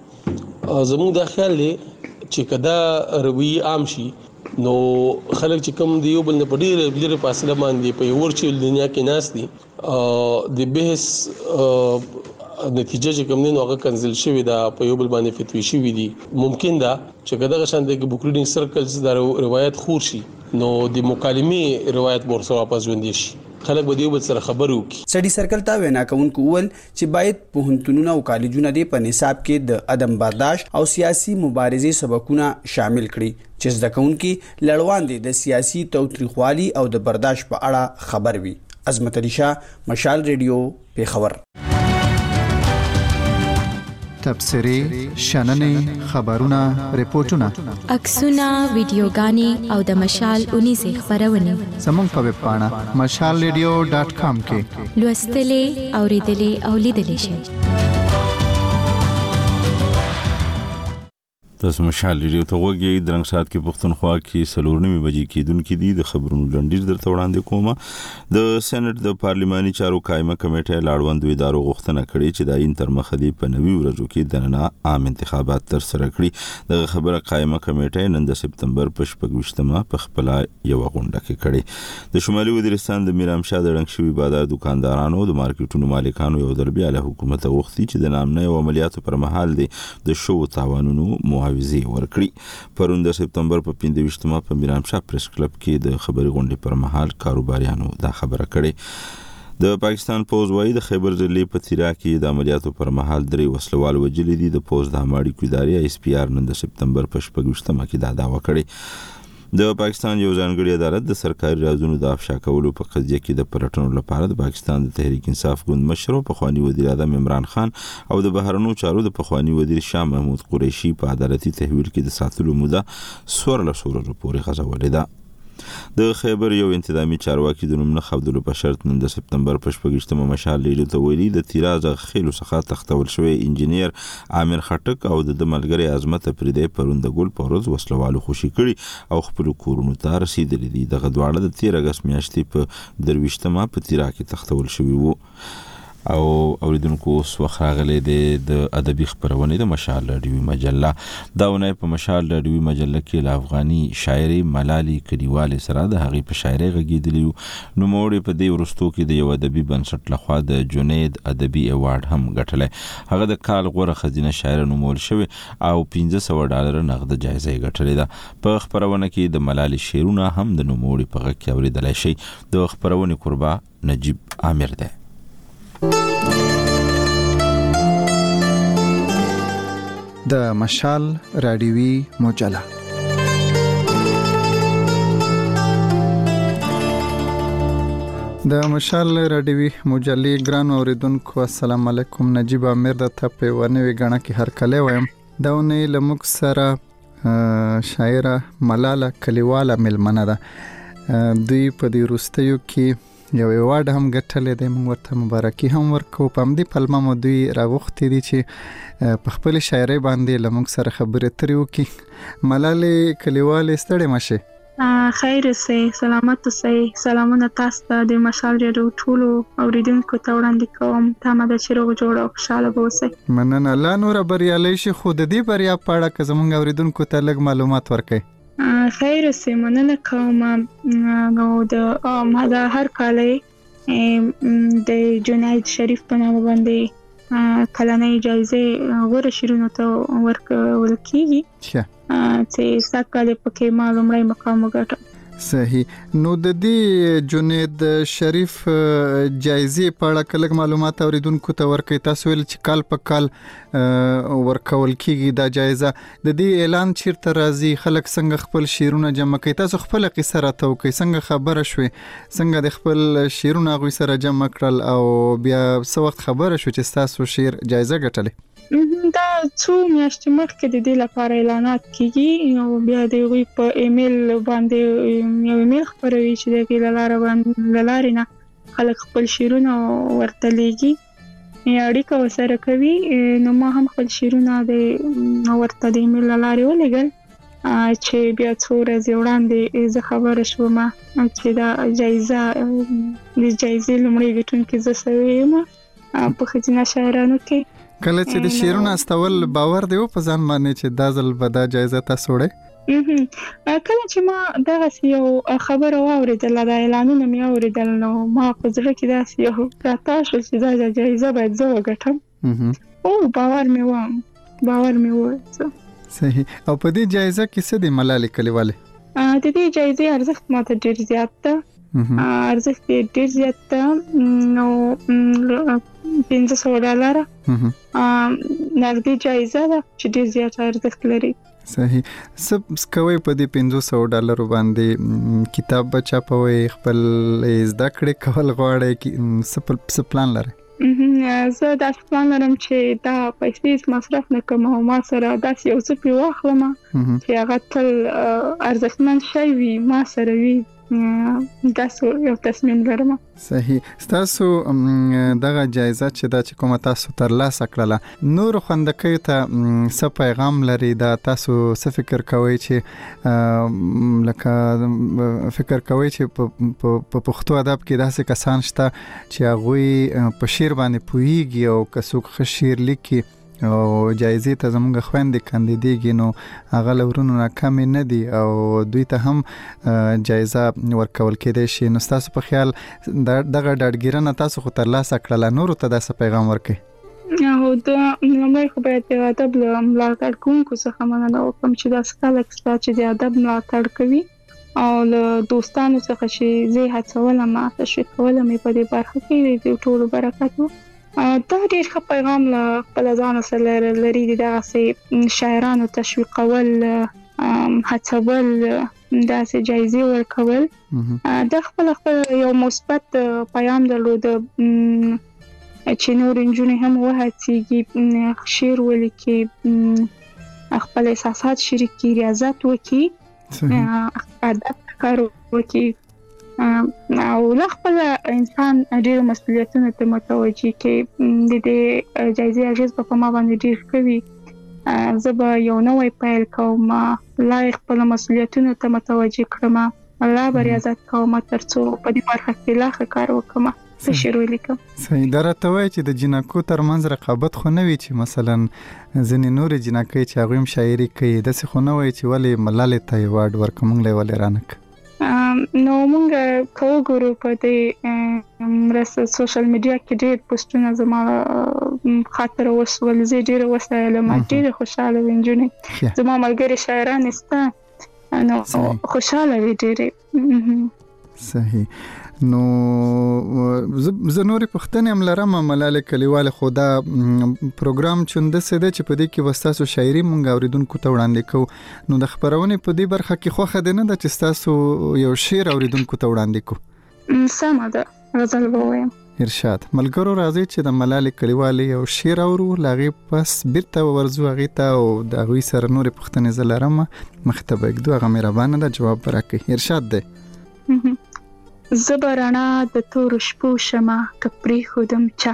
زموږ د خیال دی چې کدا روي عام شي نو خلک چې کوم دی یو بل نه پډیر لري فاصله باندې په ورچوال دنیا کې ناس دي د بحث نتیجه چې کوم نه هغه کنسل شوی دا په یو بل باندې فتوی شوی دي. ممکن دا چې کدا غشان د بوک ریډینګ سرکلز د روایت خور شي نو د مکالمې روایت ورسره واپس ژوندې شي خلک به دیو بل سره خبرو کی. سټډي سرکل ته وینا کوونکو ول چې باید پوهنتونونه او کالجونه د په نصاب کې د عدم برداشت او سیاسي مبارزې سبقونه شامل کړي چې زده کوونکي لړوان دي د سیاسي توتریخوالي او د برداشت په اړه خبر وي. عظمت علي شاه، مشال ریډیو، پیښور. تبصرې، شننې، خبرونه، ریپورتونه، عکسونه، ویډیوګانې او د مشال 19 خبرونه زموږ په ویب پاڼه mashalradio.com کې لوستلې، اوریدلې او لیدلې شئ. تاسو مشال ریډیو ته وګورئ. درنګ سات کې پښتونخوا کې 4:09 بجې کېدونکې دي. د خبرونو لنډیز درته وړاندې کوم. د سېنات د پارلماني چارو قائمه کمیټه لاړوندو ادارو غوښتنه کړې چې د عین تر مخه دی په 90 ورځو کې د نن عام انتخابات تر سره کړي. د خبره قائمه کمیټه نن د سپتمبر په 26مه په خپل یو غونډه کې کړې. د شمالي وزیرستان د میرامشاه د رنګ شوی بازار دکاندارانو د مارکیټونو مالکانو یو ځل بیا له حکومت غوښتي چې د نامنه او عملیاتو پر مهال د شو تاوانونو معاوضه ورکړي. پرون د سپتمبر په 25مه په میرامشاه پریس کلب کې د خبري غونډې پر مهال کاروباریانو دا خبره کړې. د پاکستان پوز وايي د خیبر ضلع په تیرا کې د عملیاتو پر مهال 3 وسلوال وجلي دي. د پوز د اماړي ادارې SPR نن د سپتمبر په 26مه کې دا دعوه کړې. د پاکستان یو ځانګړي عدالت د سرکاري رازونو د افشا کولو په قضیه کې د پلټنو لپاره د پاکستان د تحریک انصاف ګوند مشر او پخوانی وزیر اعظم عمران خان او د بهرنیو چارو د پخوانی وزیر شاه محمود قریشي په عدالتي تحویل کې د ساتلو موده 14 ورځې پورې غځولې ده. د خیبر یو انتظامی چارواکي د نوم نه خبرو په شرط نن د سپتمبر په 26مه مشال ریډیو ته ویلي د تیراز خېلو څخه تختول شوی انجنیر عامر خټک او د ملګری عظمت پردې پروند ګل پورز وسلوالو خوشي کړي او خپل کورونو ته رسیدلي دي. دغه دواړه د 13 اگست میاشتې په 23مه په تیرا کې تختول شوی وو. او اوریدونکو وخت راغلی د ادبي خبرونه د مشال ریډیو مجله. داونه په مشال ریډیو مجله کې د افغاني شاعري ملالي کډیواله سره د هغې په شاعري غږیدلی نو موړي په دې ورستو کې د یو ادبي بنسټ لخوا د جنید ادبي ایوارډ هم ګټلې. هغه د کال غوره خزینه شاعر نومول شوی او $500 نغد جایزه ګټلې ده. په خبرونه کې د ملالي شعرونه هم د نوموړي په غږ کې اوریدل شي. د خبرونه قربا نجیب عامر ده. د مشال رادیوي مجله. د مشال رادیوي مجلې ګران اوریدونکو السلام علیکم. نجیب عامر د ته په ونوي غاڼه کې هر کله وایم. داونه لمک سره شاعره ملاله کلیواله ملمنه ده. دوی په دې روستیو کې یو ایوارډ هم ګټلې دی. موږ ورته مبارکي هم ورکو. په همدې پلمه مو دوی راغوښتي دي چې په خپل شاعري باندې لمونږ سره خبرې ترې وکړي. ملالې کلیواله ستړې مشه. خیر سي، سلامت سي. سلامونه تاسو ته د مشال ریډیو ټولو اوریدونکو ته وړاندې کوم. تاسو د چیرې جوړ او خوشاله اوسئ. مننه. الله نور بریالي شي. خو د دې بریا په اړه که زموږ اوریدونکو ته لږ معلومات ورکړئ. خیر سي، مننه کوم. نو د هر کال د جنید شریف په نامه باندې کلنۍ جایزه غوره شیرونو ته ورکول کیږي چې سکه پکې معلومه مقام وګټه. صحیح. نو د دې جنید شریف جایزه په اړه کله معلومات اوریدونکو ته ورکړئ. تاسو ول چې کال په کال ورکول کیږي دا جایزه. د دې اعلان چیرته راځي؟ خلک څنګه خپل شیرونه جمع کوي؟ تاسو خپل قصه راته وکړئ. څنګه خبره شوي؟ څنګه د خپل شیرونه غوي سره جمع کړل او بیا څو وخت خبره شو چې تاسو شیر جایزه ګټلې؟ دا څو میاشتې مخکې د دې لپاره اعلانات کیږي او بیا د وی په ایمیل باندې یو ایمیل خبروي چې د لارې نه خلک خپل شیرونه ورته لیږي یا اړیکه وسره کوي. نو ما هم خپل شیرونه د ورته د ایمیل لارې ولېږل چې بیا څو ورځې وړاندې زه خبره شوم چې دا جایزه د جایزې لومړی ګټونکې زه سوی یم په ښځینه شاعرانو کې. کله چې د شیرونه استول باور دی په ځان باندې چې دا ځل به دا جایزه تاسو وړئ؟ کله چې ما دغه یو خبره واوریدل، دا اعلانونه مې اوریدل، نو ما په زړه کې داسې یو راته شو چې دا جایزه باید زه وګټم. او باور مې و. صحیح. او په دې جایزه کې څه دی ملالې کلیواله؟ د دې جایزې ارزښت ماته ډیر زیات ده. ارزښت ډیر زیات ده. نو $500 نغدي جایزه ده چې ډیر زیات ارزښت لري. صحیح. سب کوي په دې $500 باندې کتاب بچاپوي خپل زده کړې کول غواړي کې څه پلان لري؟ زه دا پلان لرم چې دا پیسې مصرف نه کوم او ما سره داسې یو څه په واخلم چې هغه تل ارزښتمن شي وي ما سره وي. دا یو تصمیم لرم. صحیح. تاسو دغه جایزه چې دا چې کومه تاسو ترلاسه کړله نور خوندکې ته څه پیغام لري؟ دا تاسو څه فکر کوئ چې لکه فکر کوئ چې په پښتو ادب کې داسې کسان شته چې هغوی په شعر باندې پوهیږي او که څوک ښه شعر لیکي او جایزې ته زموږ خويندې کاندیدېږي نو هغه لورونو ناکام نه دي او دوی ته هم جایزه ورکول کېدای شي. نو تاسو په خیال دغه ډاډګیرنه تاسو خو ترلاسه کړله نورو ته داسې پیغام ورکړئ؟ او دا لومړی خو باید د ادب له ملاتړ کوونکو څخه مننه وکړم چې داسې خلک شته چې د ادب ملاتړ کوي او له دوستانو څخه چې زه هڅولم تشویق کولم په دې برخه کې د ټولو برکت وو. دا ډېر ښه پیغام له خپل ځان سره لري د دغه شاعرانو تشویقول هڅول داسې جایزې ورکول دا خپل یو مثبت پیغام درلود چې نور نجونې هم وهڅېږي شعر ولیکي خپل احساسات شریک کړي ریاضت وکړي ادب کار وکړي او له خپل انسان ډېر مسؤلیتونه ته متوجي کې د دې جایزې اغیز په ما باندې ډېر کوي. زه به یو نوې پیل کوم لا خپل مسؤلیتونه ته متوجي کړم الله به ریاضت کوم ترڅو په دې برخه کې لا ښه کار وکړم څه شعر ولیکم. صحیح. دا راته وایي چې د جنکو ترمنځ رقابت خو نه وي چې مثلا ځینې نورې جنکۍ چې هغوی هم شاعري کوي داسې خو نه وایي چې ولې ملالې ته ایوارډ ورکړو موږ له ولې رانه نو موږ کوو ګورو په دې سوشل میډیا کې ډېر پوسټونه زما خاطر وسول زه ډېر وسایلم ډېر خوشاله وینځونې زما ملګری شاعران استه نو خوشاله وي ډېر. صحیح. نو زه نورې پوښتنې هم لرم ملالې کلیواله خو دا پروګرام چونده څه دی چې په دې کې به ستاسو شاعري موږ اوریدونکو ته وړاندې کوو نو د خپرونې په دې برخه کې خوښه ده نه ده چې ستاسو یو شعر اوریدونکو ته وړاندې کوو؟ سمه ده غزل به ووایم. ارشاد. ملګرو راځي چې د ملالې کلیوالې یو شعر اورو له هغې پس بیرته ورځو هغې ته او د هغوی سره نورې پوښتنې زه لرم مخې ته به ږدو هغه مهربانه ده جواب به راکوي. ارشاد دی. زه به رڼا د تورو شپو شمه که پرېښودم چا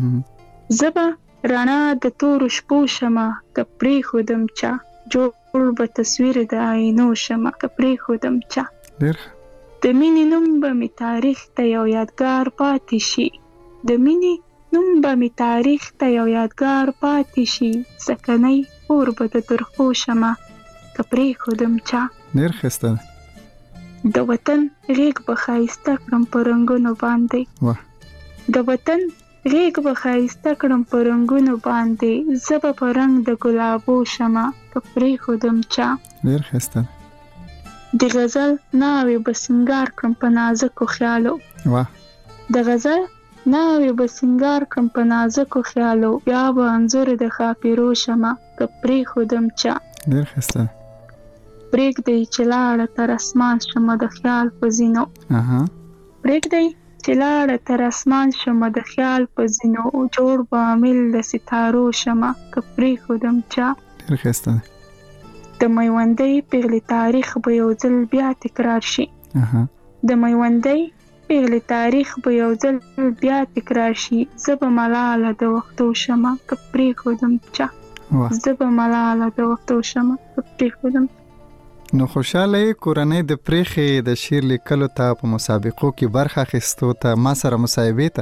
زه به رڼا د تورو شپو شمه که پرېښودم چا جوړ به تصویر د آینو شمه که پرېښودم چا د مینې نوم به می تاریخ ته یو یادګار پاتې شي د مینې نوم به می تاریخ ته یو یادګار پاتې شي ځکنۍ اور به د ترخو شمه که پرېښودم چا. ډېر ښایسته ده. د وطن غیږ به ښایسته کړم په رنګونو باندې د وطن غیږ به ښایسته کړم په رنګونو باندې زه به په رنګ د ګلابو شمه که پرېښودم چا. ډېر ښایسته. د غزل ناوې به سینګار کړم په نازکو خیالو د غزل ناوې به سینګار کړم په نازکو خیالو بیا به انځور د خاپیرو شمه که پرېښودم چا. ډېر ښایسته. پرېږدئ چې لاړه تر اسمان شمه د خیال په زینو پرېږدئ چې لاړه تر اسمان شمه د خیال په زینو جوړ به عامل د ستارو شمه که پرېښودم چا. ډېر ښایسته. د میوندۍ پیغلې تاریخ به یو ځل بیا تکرار شي د میوندۍ پیغلې تاریخ به یو ځل بیا تکرار شي زه به ملاله د وختو شمه که پرېښودم چا زه به ملاله د وختو شمه که پرېښودم. نو خوشاله کورنۍ د پریخې د شعر لیکلو ته په مسابقو کې برخه اخیستو ته ما سره مصاحبې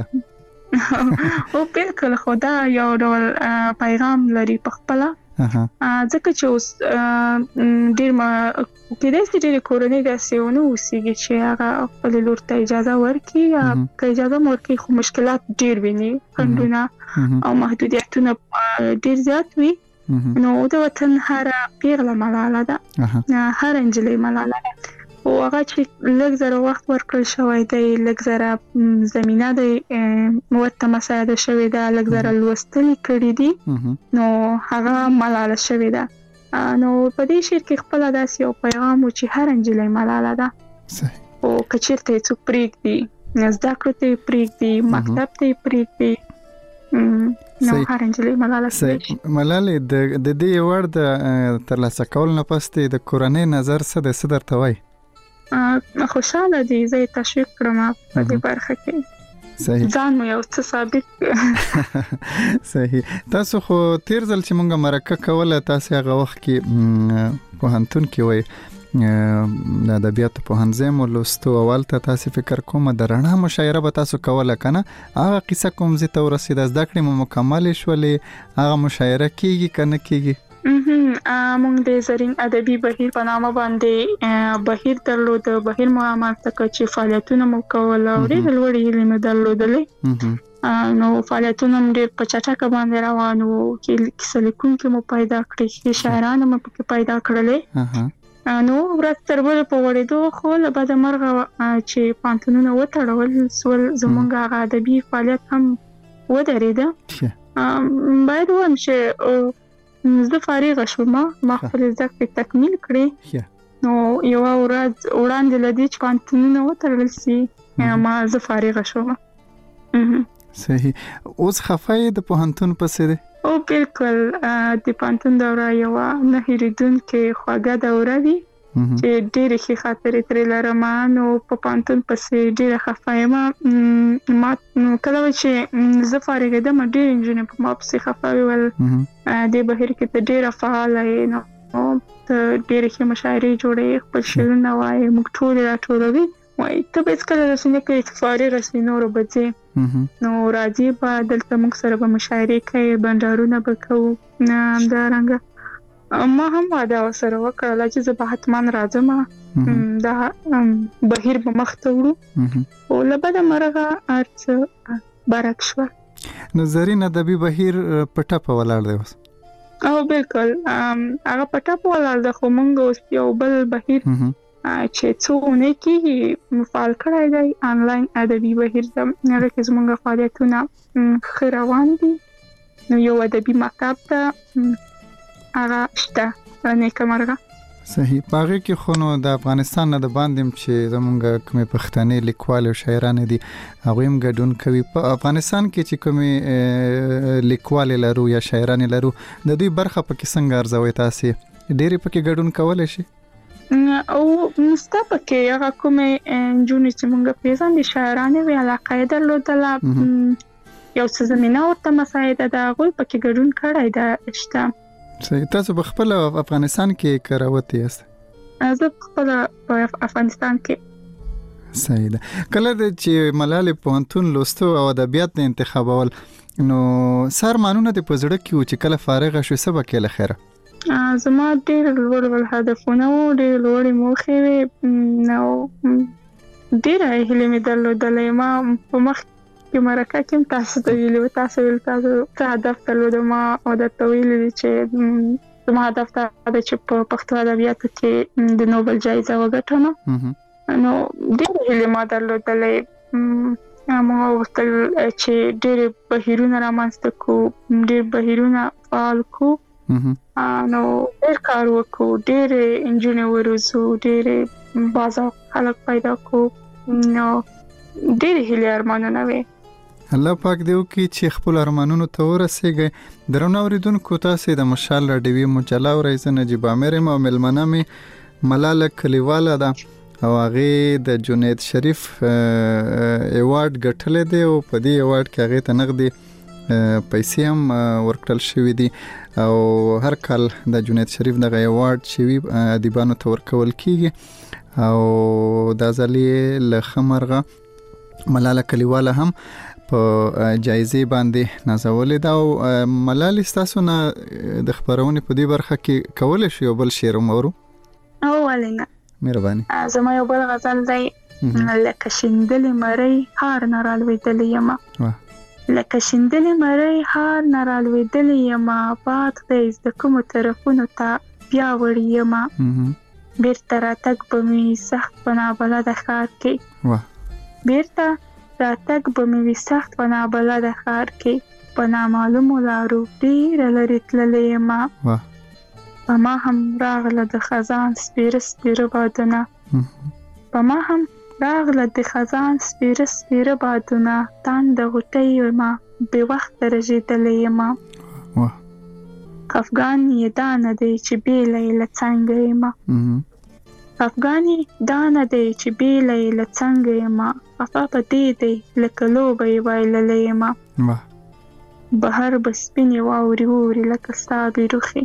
ته او بالکل خدا یو ډول پیغام لري په خپل ځکه چې اوس ډیر ما کېدای شي ډیر کورنۍ داسې ونه اوسېږي چې هغه خپل لور ته اجازه ورکړي یا که اجازه ورکړي خو مشکلات ډیر ویني خنډونه او محدودیتونه ډیر زیات وي نو د وطن هر پیغله ملاله ده هر انجلۍ ملاله ده او هغه چې لږ زره وخت ورکړل شوی دی لږ زره زمینه دی ورته مساعده شوې ده لږ زره لوستل کړي دي نو هغه ملاله شوې ده نو په دې شعر کې خپل داسې یو پیغام و چې هر انجلۍ ملاله ده صحیح او کچیرته څوک پریږدي زده کړو ته پریږدي مکتب ته پریږدي نو هر انجلۍ ملاله صحیح ملاله د دې وړ د ترلاسه کول نه پسته د کورنۍ نظر څه د صدر توي خوشاله دي زه تشویق کړم په دې برخه کې صحیح ځان مو یو څه ثابت صحیح تاسو خو تیر ځل چې مونږه مرکه کوله تاسو هغه وخت کې په هنتون کې وای د ادبیات په هنځم ولستو اول ته تاسو فکر کوم د رڼا مشاعره به تاسو کوله کنه هغه قصه کوم زه ته ورسید از دکړې مو مکمل شولې هغه مشاعره کیږي کنه کیږي مونږ د زرین ادبي بهیر په نامه باندې بهیر درلود بهیر مو عمل تک چې فعالیتونه مو کول او ډېر لوړ علم درلودلې نو فعالیتونه ډېر په چټکه باندې روان وو کې کیسه لیکونکو مو پیدا کړې شاعرانو مو پیدا کړلې نو ورځ تر بلې په وړېدو خو له بعد مرغه چې پانتونونه وتړول سول زمونږ هغه ادبي فعالیت هم ودرېده باید وایم چې زه فارغه شوم ما خپل زده کړې تکمیل کړې نو یو ورځ وړاندې له دې چې پانتونونه وتړل سي ما زه فارغه شوم صحیح اوس خفای د پوهنتون پسې ده او بالکل د پانتون دوره یو نه هېریدونکې خوږه دوره وي چې ډېرې ښې خاطرې ترې لرم نو په پانتون پسې ډېره خفه یم ما کله چې زه فارغېدم ډېرې نجونې په ما پسې خفه ویل دې بهیر کې ته ډېره فعاله یې نو ته ډېرې ښې مشاعرې جوړې خپل شعرونه وایې موږ ټولې راټولوي وایي ته به هېڅکله داسې نه کوې چې فارغه سوې نورو به ځې نو راځي به دلته موږ سره به مشاعرې کوي بنډارونه به کوو همدارنګه ما هم وعده ورسره وکړله چې زه به حتما راځم دا بهیر به مخ ته وړو خو له بده مرغه هر څه برعکس شوه نو زرین ادبي بهیر په ټپه ولاړ دی اوس او بالکل هغه په ټپه ولاړ دی خو موږ اوس یو بل بهیر چې څونه کې فعال کړای دی آنلاین ادبي بهیر د نړۍ زموږ فعالیتونه ښه روان دي نو یو ادبي مکتب ته هغه شته نیکمرغه صحیح پاره کې خو نو د افغانستان نه د باندې چې زموږ کومه پښتني لیکوال او شاعران دي هغه هم ګډون کوي په افغانستان کې چې کومه لیکوال لرو یا شاعران لرو د دوی برخه پکې څنګه ارزوي تاسو ډېری پکې ګډون کولای شي او مستقبل کې هغه کومه جون چې موږ پیژاندې شاعرانه وی علاقه درلودله یو څه زمينه ورته مساعده ده غوي پکې ګډون کړای دا شته صحیح تاسو په خپل افغانستان کې کراوتی یاست زه خپل په افغانستان کې صحیح ده کله چې ملاله پوهنتون لوستو او ادبیات نه انتخابول نو سرمانونه د پزړه کې چې کله فارغ شو سبا کې لخره زما ډېر لوړ هدفونه وو ډېر لوړې موخې وې نو ډېر هیله مې درلودلې ما په مخ کې مرکه کې تاسو ته ویلو تاسو څه هدف درلودم ما او د تویل چې زما هدف دا چې په پښتو ادبیاتو کې د نوبل جایزه وګټم نو ډېر هیله ما درلودلې ما وختل چې ډېر بهیرونه رامنځته کو ډېر بهیرونه فعال کو نو ډېر کار وکړو ډېر انجینر وروزو ډېر بازار خلک پیدا کو نو ډېر هیله ارمانونه وي الله پاک دیو کی چې خپل ارمانونو ته ورسېږي درنو اوریدونکو تاسو د مشال راډیوي مجله او رئیس نجیب امیر مو ملمنه می ملاله کلیواله ده او هغه د جنید شریف ایوارډ ګټل دی او په دې ایوارډ کې هغه ته نغدي پیسې هم ورکړل شوې دي او هر کال د جنید شریف دغه ایوارډ چې ادیبانو ته ورکول کیږي او د ځلې له خمرغه ملاله کلیواله هم په جایزه باندې نازولې دا او ملاله تاسو نه د خبرونه په دې برخه کې کول شي او بل شعر مورو او ولنه مهرباني زما یو بل غزل دی لکه شیندلې مړی هار نه رالوېدلې یم لکه شیندلې مړی هار نه رالوېدلې یم باد خیز د کومو طرفونو ته بیا وړي یم بیرته راتګ به مې سخت په نابلده ښار کې بیرته راتګ به مې سخت په نابلده ښار کې په نامعلومو لارو ډېره لرې تللې یم په ما هم راغله د خزان سپیره سپیره بادونه په ما هم راغله د خزان سپیره سپیره بادونه تان د غټۍ ما به وخت رژېدلې ما افغان یې دانه دی چې بیله یې له څنګه یې ما افغان یې دانه دی چې بیله یې له څنګه یې ما خفه په دې دی لکه لوبه یې بایللې یې ما بهر به سپینې واورې وورې لکه ستا بیروخې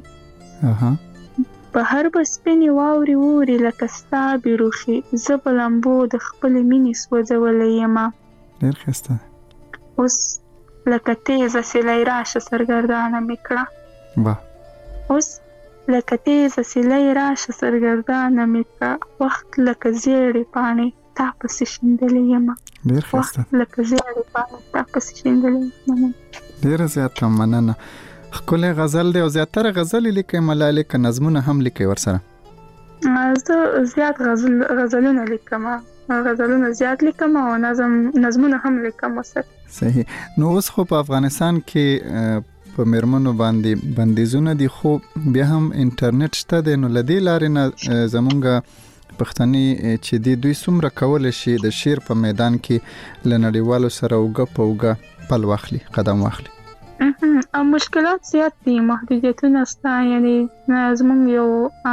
بهر به سپینې واورې وورې لکه ستا بیروخې زه به لمبو د خپلې مینې سوځولی یم ډېر ښایسته اوس لکه تیزه سیلی راشه سرګردانه مې کړه اوس لکه تیزه سیلی راشه سرګردانه مې کړه وخت لکه زیړې پاڼې تا پسې شیندلې یم ډېر ښایسته وخت لکه زیړې پاڼې تا پسې شیندلې یم ډېره زیاته مننه ښکلی غزل دی او زیاتره غزلې لیکئ ملالۍ که نظمونه هم لیکئ ورسره زه زیات غزلونه لیکم غزلونه زیات لیکم او نظمونه هم لیکم ورسره صحیح نو اوس خو په افغانستان کې په میرمنو باندې بندیزونه دي خو بیا هم انټرنیټ شته دی نو له دې لارې نه زمونږ پښتني چې دوی څومره کولی شي د شعر په میدان کې له نړیوالو سره اوږه په اوږه پل واخلي قدم واخلي مشکلات زیات دي محدودیتونه شته یعنی زمونږ یو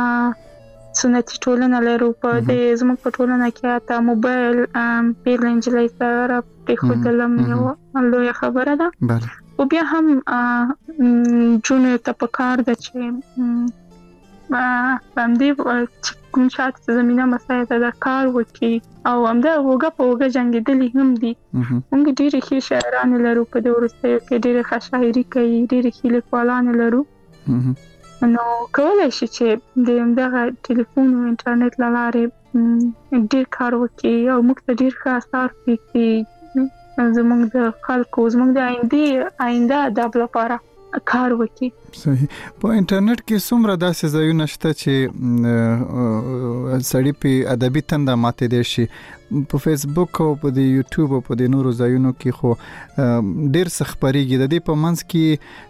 سنتي ټولنه لرو په دې زمونږ په ټولنه کې حتی موبایل پیغله نجلۍ سره پرېښودل یو لویه خبره ده بله او بیا هم جونو ته پکار ده چې باندې کوم شاته زمينه مسایل د کار وکي او همدا وګه په وګه جنگیدلی هم دي موږ ډېر ښه شاعران لرو په دې ورستیو کې ډېر ښه شاعري کوي ډېر ښه لیکوالان لرو نو کولای شي چې د همدغه ټلیفون او انټرنیټ له لارې ډېر کار وکي او موږ ته ډېر ښه اثر پرېږدي زمونږ د خلکو زمونږ د آینده ادب لپاره کار وکړي. صحیح. په انټرنیټ کې څومره داسې ځایونه شته چې سړی په ادبي تنده ماته دي شي. په فیسبوک او په یوټیوب او په نورو ځایونو کې خو ډیر سخپریږي. د دې په منځ کې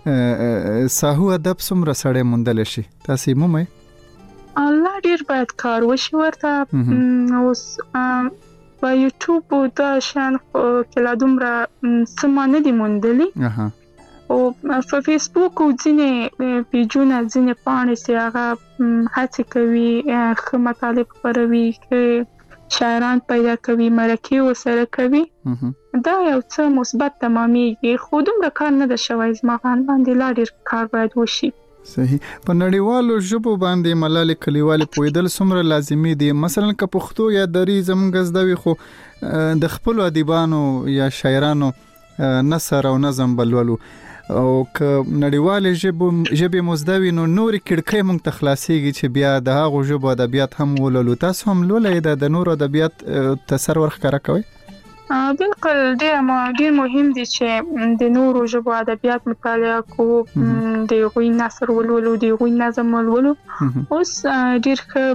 ساهو ادب څومره سړی موندل شي. تاسو مومئ؟ الله ډیر باید کار وشي ورته. اوس په یوټیوب دا شان کله دومره سمانه دي موندلي. او په فیسبوک او ځینې پیجونه ځینې پاڼې چې هغه هڅه کوي ښه مطالب خپروي، شاعران پیدا کوي، مرکې وسره کوي، دا یو څه مثبت تمامېږي. خو دومره کار نه ده شوی. زما باندې لا ډېر کار باید وشي. صحیح. په نړیوالو ژبو باندې ملالې کلیوالې پوهېدل څومره لازمي دي؟ مثلا که پښتو یا دري زموږ زده وي خو د خپلو ادیبانو یا شاعرانو نثر او نظم بلولو، او که نړیوالې ژبې مزده وي نو نورې کړکۍ موږ ته خلاصېږي چې بیا د هغو ژبو ادبیات هم ولولو. تاسو هم لولئ د نورو ادبیات تاثر ورښکاره کوئ؟ بالکل. ډېر مهم دي چې د نورو ژبو ادبیات مطالعه کوو، د هغوی نثر ولولو، د هغوی نظم ولولو. اوس ډېر ښه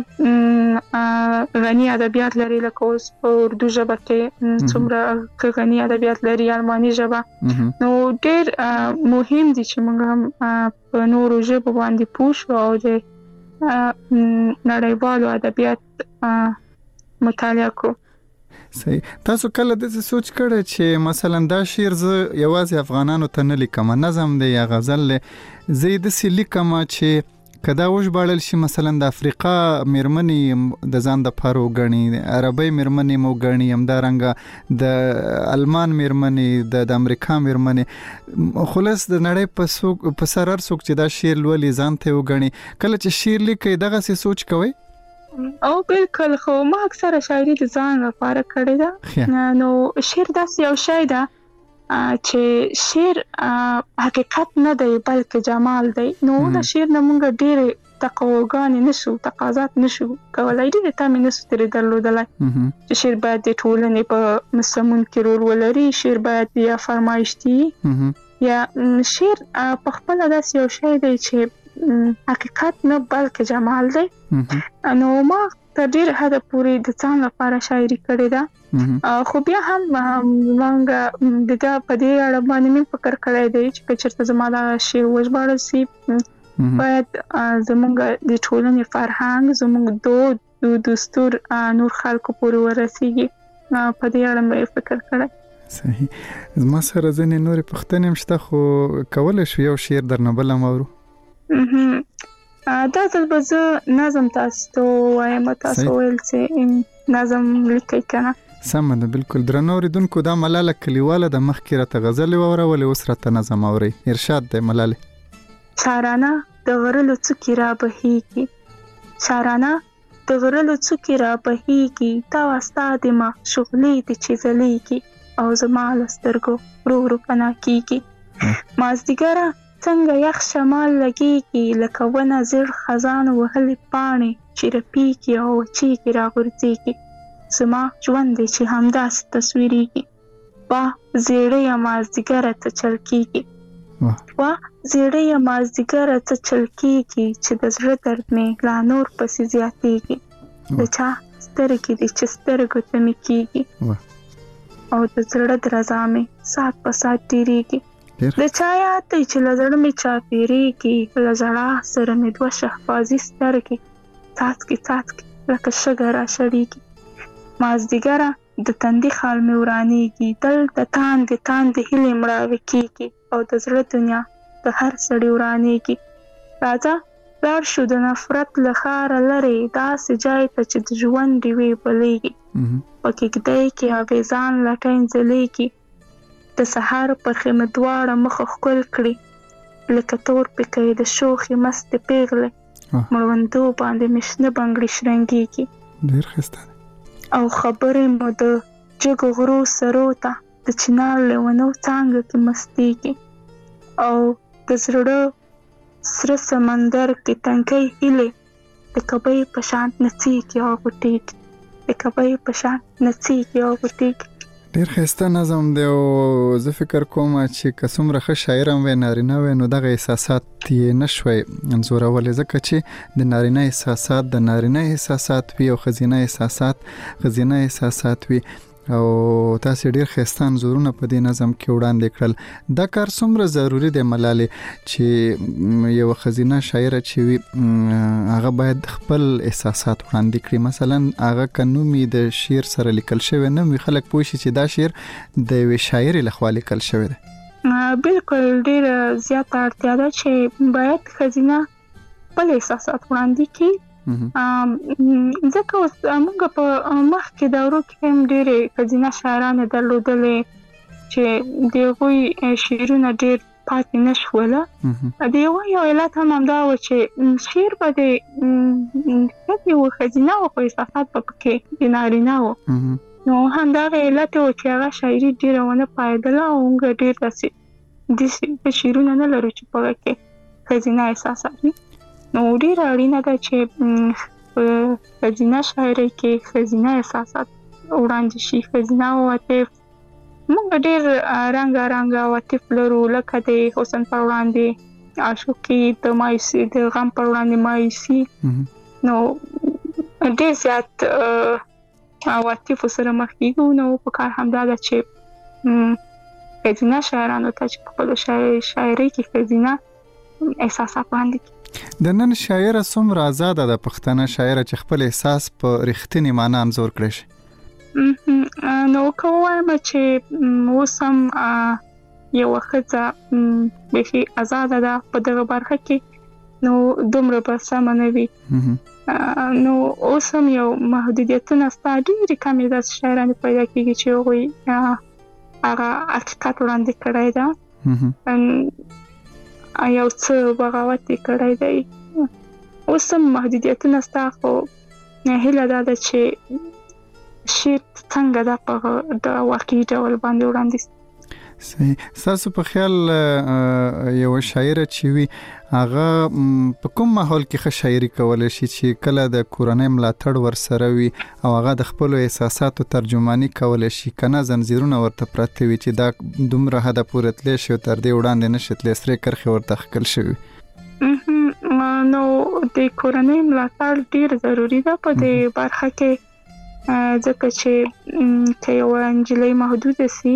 غني ادبیات لري، لکه اوس په اردو ژبه کې څومره ښه غني ادبیات لري، الماني ژبه. نو ډېر مهم دي چې موږ هم په نورو ژبو باندې پوه شو او د نړیوالو ادبیات مطالعه کوو. صحیح. تاسو کله د څه سوچ کړی چې مثلا دا شعر زه یوازې افغانانو ته نه لیکم، نظم دی یا غزل دی، زه یې داسې لیکم چې که دا وژباړل شي مثلا د افریقا میرمنې د ځان دپاره وګڼي، عربۍ میرمنې مو وګڼي، همدارنګه د المان میرمنې، د امریکا میرمنې، خلاص د نړۍ په سر هر څوک چې دا شعر لولي ځان ته وګڼي. کله چې شعر لیکئ دغسې سوچ کوئ؟ او بالکل. خو ما اکثره شاعري د ځان لپاره کړې ده. نو شعر داسې یو شی ده چې شعر حقیقت نه دی بلکې جمال دی. نو د شعر نه موږ ډېرې تقاضاګانې نشو، تقاضات نشو کولای، ډېرې تمې نشو ترې درلودلی چې شعر باید د ټولنې په سمون کې رول ولري، شعر باید یا فرمایشتي یا شعر په خپله داسې یو شی دی چې حقیقت نه بلکې جمال دی. نو ما تر ډېر حده پورې د ځان لپاره شاعري کړې ده. خو بیا هم موږ د دا په دې اړه باندې مې فکر کړی دی چې که چېرته زما دا شعر وژباړل سي باید زموږ د ټولنې فرهنګ زموږ دود دستور نور خلکو پورې ورسیږي. په دې اړه مې فکر کړی. صحیح. زما سره ځینې نورې پوښتنې هم شته خو کولی شو یو شعر درنه بل هم اورو؟ دا ځل به زه نظم تاسو ته وایم. تاسو ویل چې نظم لیکئ که نه؟ سمه ده، بلکل. درنو اوریدونکو دا ملاله کلیواله د مخکې راته غزلې واورولې، اوس راته نظم اورئ. ارشاد دی ملالې. چارانه د غرلو څوکې را بهیږي، چارانه د غرلو څوکې را بهیږي، تا واستا د ما شغلې دي چې ځلیږي او زما له سترګو ورو ورو پناه کیږي. مازدیګره څنګه یخ شمال لګیږي، لکه ونه زیړ خزان وهلې پاڼې چې رپیږي او وچیږي راغورځیږي. زما ژوند دی چې همداسې تصویریږي. واه زیړی مازدیګره څه چل کیږي، واه زیړی مازدیګره څه چل کیږي، چې د زړه درد مې لا نور پسې زیاتیږي. د چا سترګې دي چې سترګو ته مې کیږي او د زړه درزا مې سات په سات ډیریږي. د چا یاد دی چې له زړه مې چاپیریږي، له ژړا سره مې دوه شهبازي سترګې څاڅکي څاڅکي لکه شګه را شړیږي. مازدیګره د تندي خال مې ورانیږي، دل د تاندې تاندې هیلې مړاوې کیږي او د زړه دنیا د هر سړي ورانیږي. راځه لاړ شو د نفرت له ښاره لرې، داسې ځای ته چې د ژوند ډیوې بلیږي. په کیږدۍ کې اویزان لټین ځلیږي، د سهار پرخې مې دواړه مخه ښکل کړي، لکه تور پیکی د شوخې مستې پیغلې، مړوندو باندې مې شنه بنګړي شرنګیږي. ډېر ښایسته او خبرې مو د جګو غرو سرو ته د چنار لیونو څانګه کې مستیږي، او د زړه سره سمندر کې تنکۍ هیلې د کبۍ په شان نڅیږي او غټیږي، د کبۍ په شان نڅیږي او غټیږي. ډېر ښایسته نظم دی او زه فکر کوم چې که څومره ښه شاعر هم وی نارینه وی نو دغه احساسات یې نه شوی انځورولې، ځکه چې د نارینه احساسات د نارینه احساسات وي او ښځینه احساسات ښځینه احساسات وي، او تاسې ډېر ښایسته انځورونه په دې نظم کې وړاندې کړل. دا کار څومره ضروري دی ملالې چې یوه ښځینه شاعره چې وي هغه باید خپل احساسات وړاندې کړي؟ مثلا هغه که نوم یې د شعر سره لیکل شوی نه وي، خلک پوه شي چې دا شعر د یوې شاعرې لخوا لیکل شوی دی. بالکل ډېره زیاته اړتیا ده چې باید ښځینه خپل احساسات وړاندې کړي، ځکه اوس موږ په مخکې دورو کې هم ډېرې ښځینه شاعرانې درلودلې چې د هغوی شعرونه ډېر پاتې نه شوله. د هغوی یو علت هم همدا و چې شعر به د ښځې و ښځینه و خو احساسات به پکې د نارینه و، نو همدغه علت و چې هغه شاعري ډېره ونه پایېدله او موږ ډېر داسې شعرونه نه لرو چې په هغه کې ښځینه احساسات وي. نو ډېره اړینه ده چې په ښځینه شاعرۍ کې ښځینه احساسات وړاندې شي، ښځینه عواطف. موږ ډېر رنګارنګ عواطف لرو، لکه د حسن پر وړاندې عاشقي، د مایوسي د غم پر وړاندې مایوسي، نو ډېر زیات عواطفو سره مخ کېږو. نو پکار همدا ده چې ښځینه شاعرانو ته چې په خپلو شاعرۍ کې ښځینه احساسات وړاندې کړي. د نن شاعره څومره آزاده ده پښتنه شاعره چې خپل احساس په رښتینې معنا انځور کړی شي؟ نو که ووایم چې اوس هم یوه ښځه بیخي آزاده ده په دغه برخه کې، نو دومره به سمه نه وي. نو اوس هم یو محدودیتونه ستا ډېرې کمې داسې شاعرانې پیدا کېږي چې هغوی هغه حقیقت وړاندې کړی ده، یو څه بغاوت یې کړی دی. اوس هم محدودیتونه ستا، خو هیله دا ده چې شعر څنګه ده په د واقعي ډول باندې وړاندې شي. صحیح. ستاسو په خیال یوه شاعره چې وي هغه په کوم ماحول کې ښه شاعري کولی شي چې کله د کورنۍ ملاتړ ورسره وي او هغه د خپلو احساساتو ترجماني کولی شي، که نه زنځیرونه ورته پراته وي چې دا دومره حده پورې تلی شي او تر دې وړاندې نه شي تلی، سرې کرښې ورته ښکل شوي؟ نو د کورنۍ ملاتړ ډېر ضروري ده په دې برخه کې، ځکه چې که یوه نجلۍ محدوده سي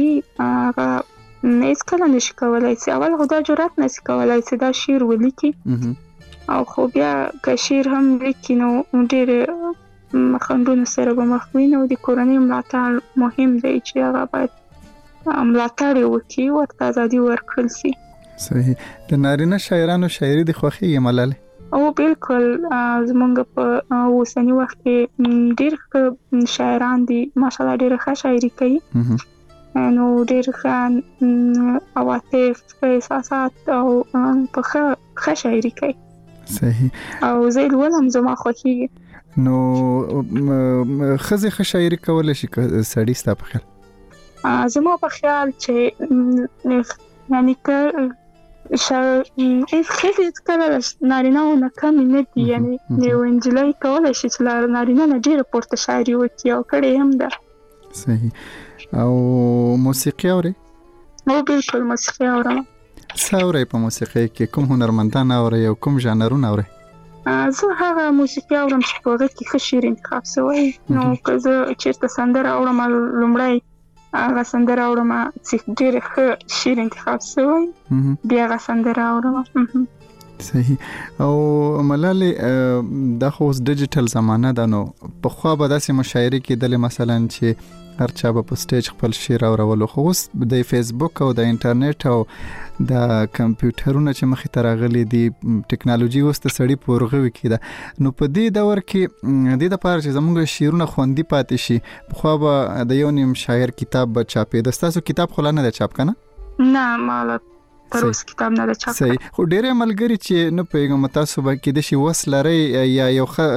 هغه هیڅکله نشي کولی سي، اول خو دا جرأت نشي کولی سي دا شعر ولیکي، او خو بیا کشیر هم لیکي نو ډېر مخندونه سره به مخوینه او د کورنۍ ملاتړ مهم دی چې هغه باید ملاتړ وکړي ورته ازادي ورکړل شي. صحیح. د نارینه شاعرانو شاعري د خوښیږي ملاله؟ او بالکل زمونږ په اوسنی وخت کې ډېر شاعران دي ماشاءالله ډېر ښه شاعري کوي نو ډېر ښه عواطف احساسات او په ښه شاعري کوي. صحیح. او زه ولهم زما خوښیږي. نو خزه ښه شاعري کولای شي سړی ستا په خیال؟ زما په خیال چې یعنی که هیڅ کله نارینه نه کم نه دي یعنی یو انجلۍ کولای شي چې نارینه نه ډېره پورته شاعري وکړي او کړې هم ده. صحیح. او موسیقي اوري؟ او بالکل موسیقي اورم. څه اوري په موسیقي کې؟ کوم هنرمندان اوري او کوم ژانرونه اوري؟ زه هغه موسیقي اورم چې په هغه کې ښه شعر انتخاب شوی نو که زه چېرته سندره اورم لومړی هغه سندره اورم چې ډېر ښه شعر انتخاب شوی بیا هغه سندره اورم. صحیح. او ملاله دا خو ډیجیټل زمانہ ده نو پخوا به داسې مشاعري کېدلې مثلا چې هر چا به په سټیج خپل شعر اورولو خو اوس د فیسبوک او د انټرنیټ او د کمپیوټرونو چې مخې ته راغلي دي ټیکنالوژي اوس د سړي په ورغوي کې ده نو په دې دور کې د لپاره چې زموږ شعرونه خوندي پاتې شي پخوا به د یو نیم شاعر کتاب به چاپېده. ستاسو کتاب خو لا نه دی چاپ کنه؟ نه مالا تروس کتاب نه دی چاپ. صحیح. خو ډېر ملګری چې نه پیغام تاسو به کې د شي وس لري یا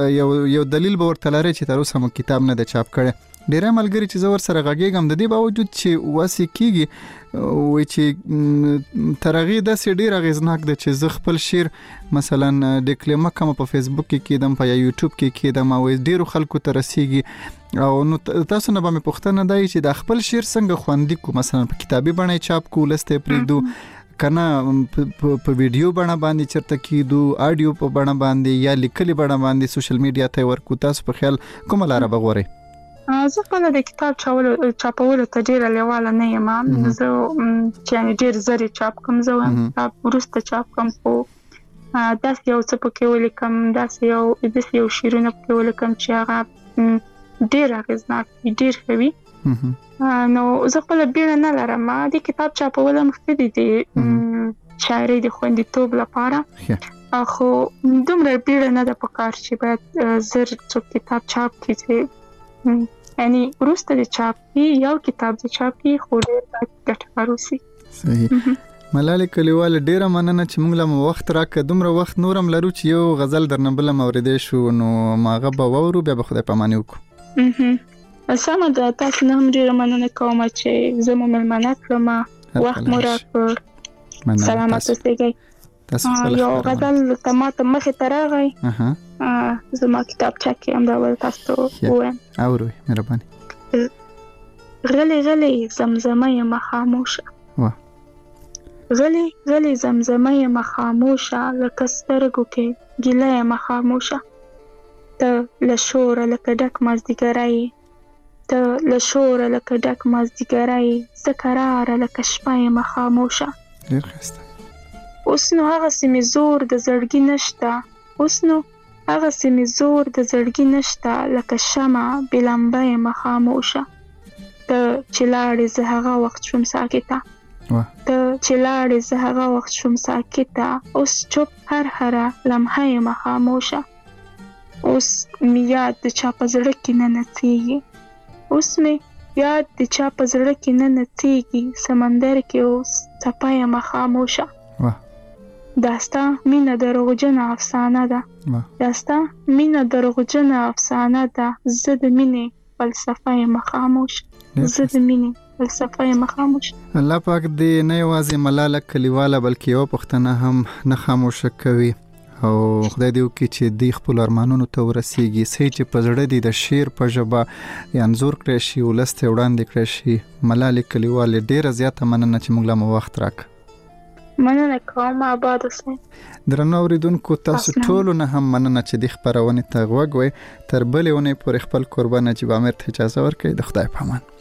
یو دلیل به ورته لري چې تر اوسه مو کتاب نه دی چاپ کړی. ډېر ملګری چې زور سره غږیږم د دې باوجود چې واسي کیږي وای چې ترغی د سې ډېر غیزناک د چې ز خپل شعر مثلا ډیکلیمه کوم په فیسبوک کې کېدم په یوټیوب کې کېدم او ډېر خلکو ته رسیږي او نو تاسو نه به مې پوښتنه دی چې د خپل شعر څنګه خوندي کو مثلا په کتابي بڼه چاپ کو لسته پریدو کنه په ویډیو بڼه باندې چرته کېدو آډیو په بڼه باندې یا لیکلي بڼه باندې سوشل میډیا ته ورکو تاسو په خیال کومه لار به غوړئ؟ زه خپل د کتاب چاپولو ته ډېره لیواله نه یم زه چې ډېر زر چاپ کوم زه کتاب وروسته چاپ کوم خو داسې یو څه پکې ولیکم داسې یو شعرونه پکې ولیکم چې هغه ډېر اغېزناک وي ډېر ښه وي نو زه خپله بیړه نه لرم د کتاب چاپول هم ښه دي شاعرۍ د خوندیتوب لپاره خو دومره بیړه نه ده پکار چې باید زر څوک کتاب چاپ کړي چې یعنی وروسته د چاپ یو کتاب د چاپ خو ډېر ګټور وي. صحیح. ملاله کلیوال ډېره مننه چې موږ له وخت راکړه دومره وخت نورم لرو چې یو غزل درنه بل موریدې شو نو ماغه به وورو بیا به خدای پاماني وکړو. سمه ده تاسو نه هم ډېره مننه کوم چې زه مو ملمنه کړم وخت مو راکړ. سلامت اوسئ. یو غزل تماته مخې ته راغی زما کتابچه کې هم دا ول تاسو وایم اورئ مهرباني. غلی غلی زمزمه یم خاموشه غلی غلی زمزمه یم خاموشه لکه سترګو کې ګیله یم خاموشه ته له شوره لکه ډک مازدیګری ته له شوره لکه ډک مازدیګری زه کراره لکه شپه یم خاموشه. ډېر ښایسته. اوس نو هغه سیمې زور د زړګي نشته اوس نو هغه سیمې زور د زړګي نشته لکه شمع بلمبه یم خاموشه ته چې لاړې زه هغه وخت شوم ساکته ته چې لاړې زه هغه وخت شوم ساکته اوس چوپ هر لمحه یم خاموشه اوس مې یاد د چا په زړه کې نه نڅېږي اوس مې یاد د چا په زړه کې نه نڅېږي سمندر کې اوس څپه یم خاموشه داستا مینه دروغجنه افسانه ده داستا مینه دروغجنه افسانه ده زه د مینې فلسفه یم خاموش زه د مینې فلسفه یم خاموش. الله پاک دې نه یوازې ملاله کلیواله بلکې یو پښتنه هم نه خاموشه کوي او خدای دې وکړي چې دوی خپل ارمانونو ته ورسیږي څه چې په زړه دي د شعر په ژبه یې انځور کړی شي ولس ته وړاندې کړی شي. ملالې کلیوالې ډېره زیاته مننه چې موږ له مو وخت راکړه. مننه کوم آباد اوسئ. درنو اوریدونکو تاسو ټول نه هم مننه چې د خبرونه ته غوږ وئ. تر بلې ونې پورې خپل قربان نجیب امیر ته اجازه ورکړئ. د خدای په امان.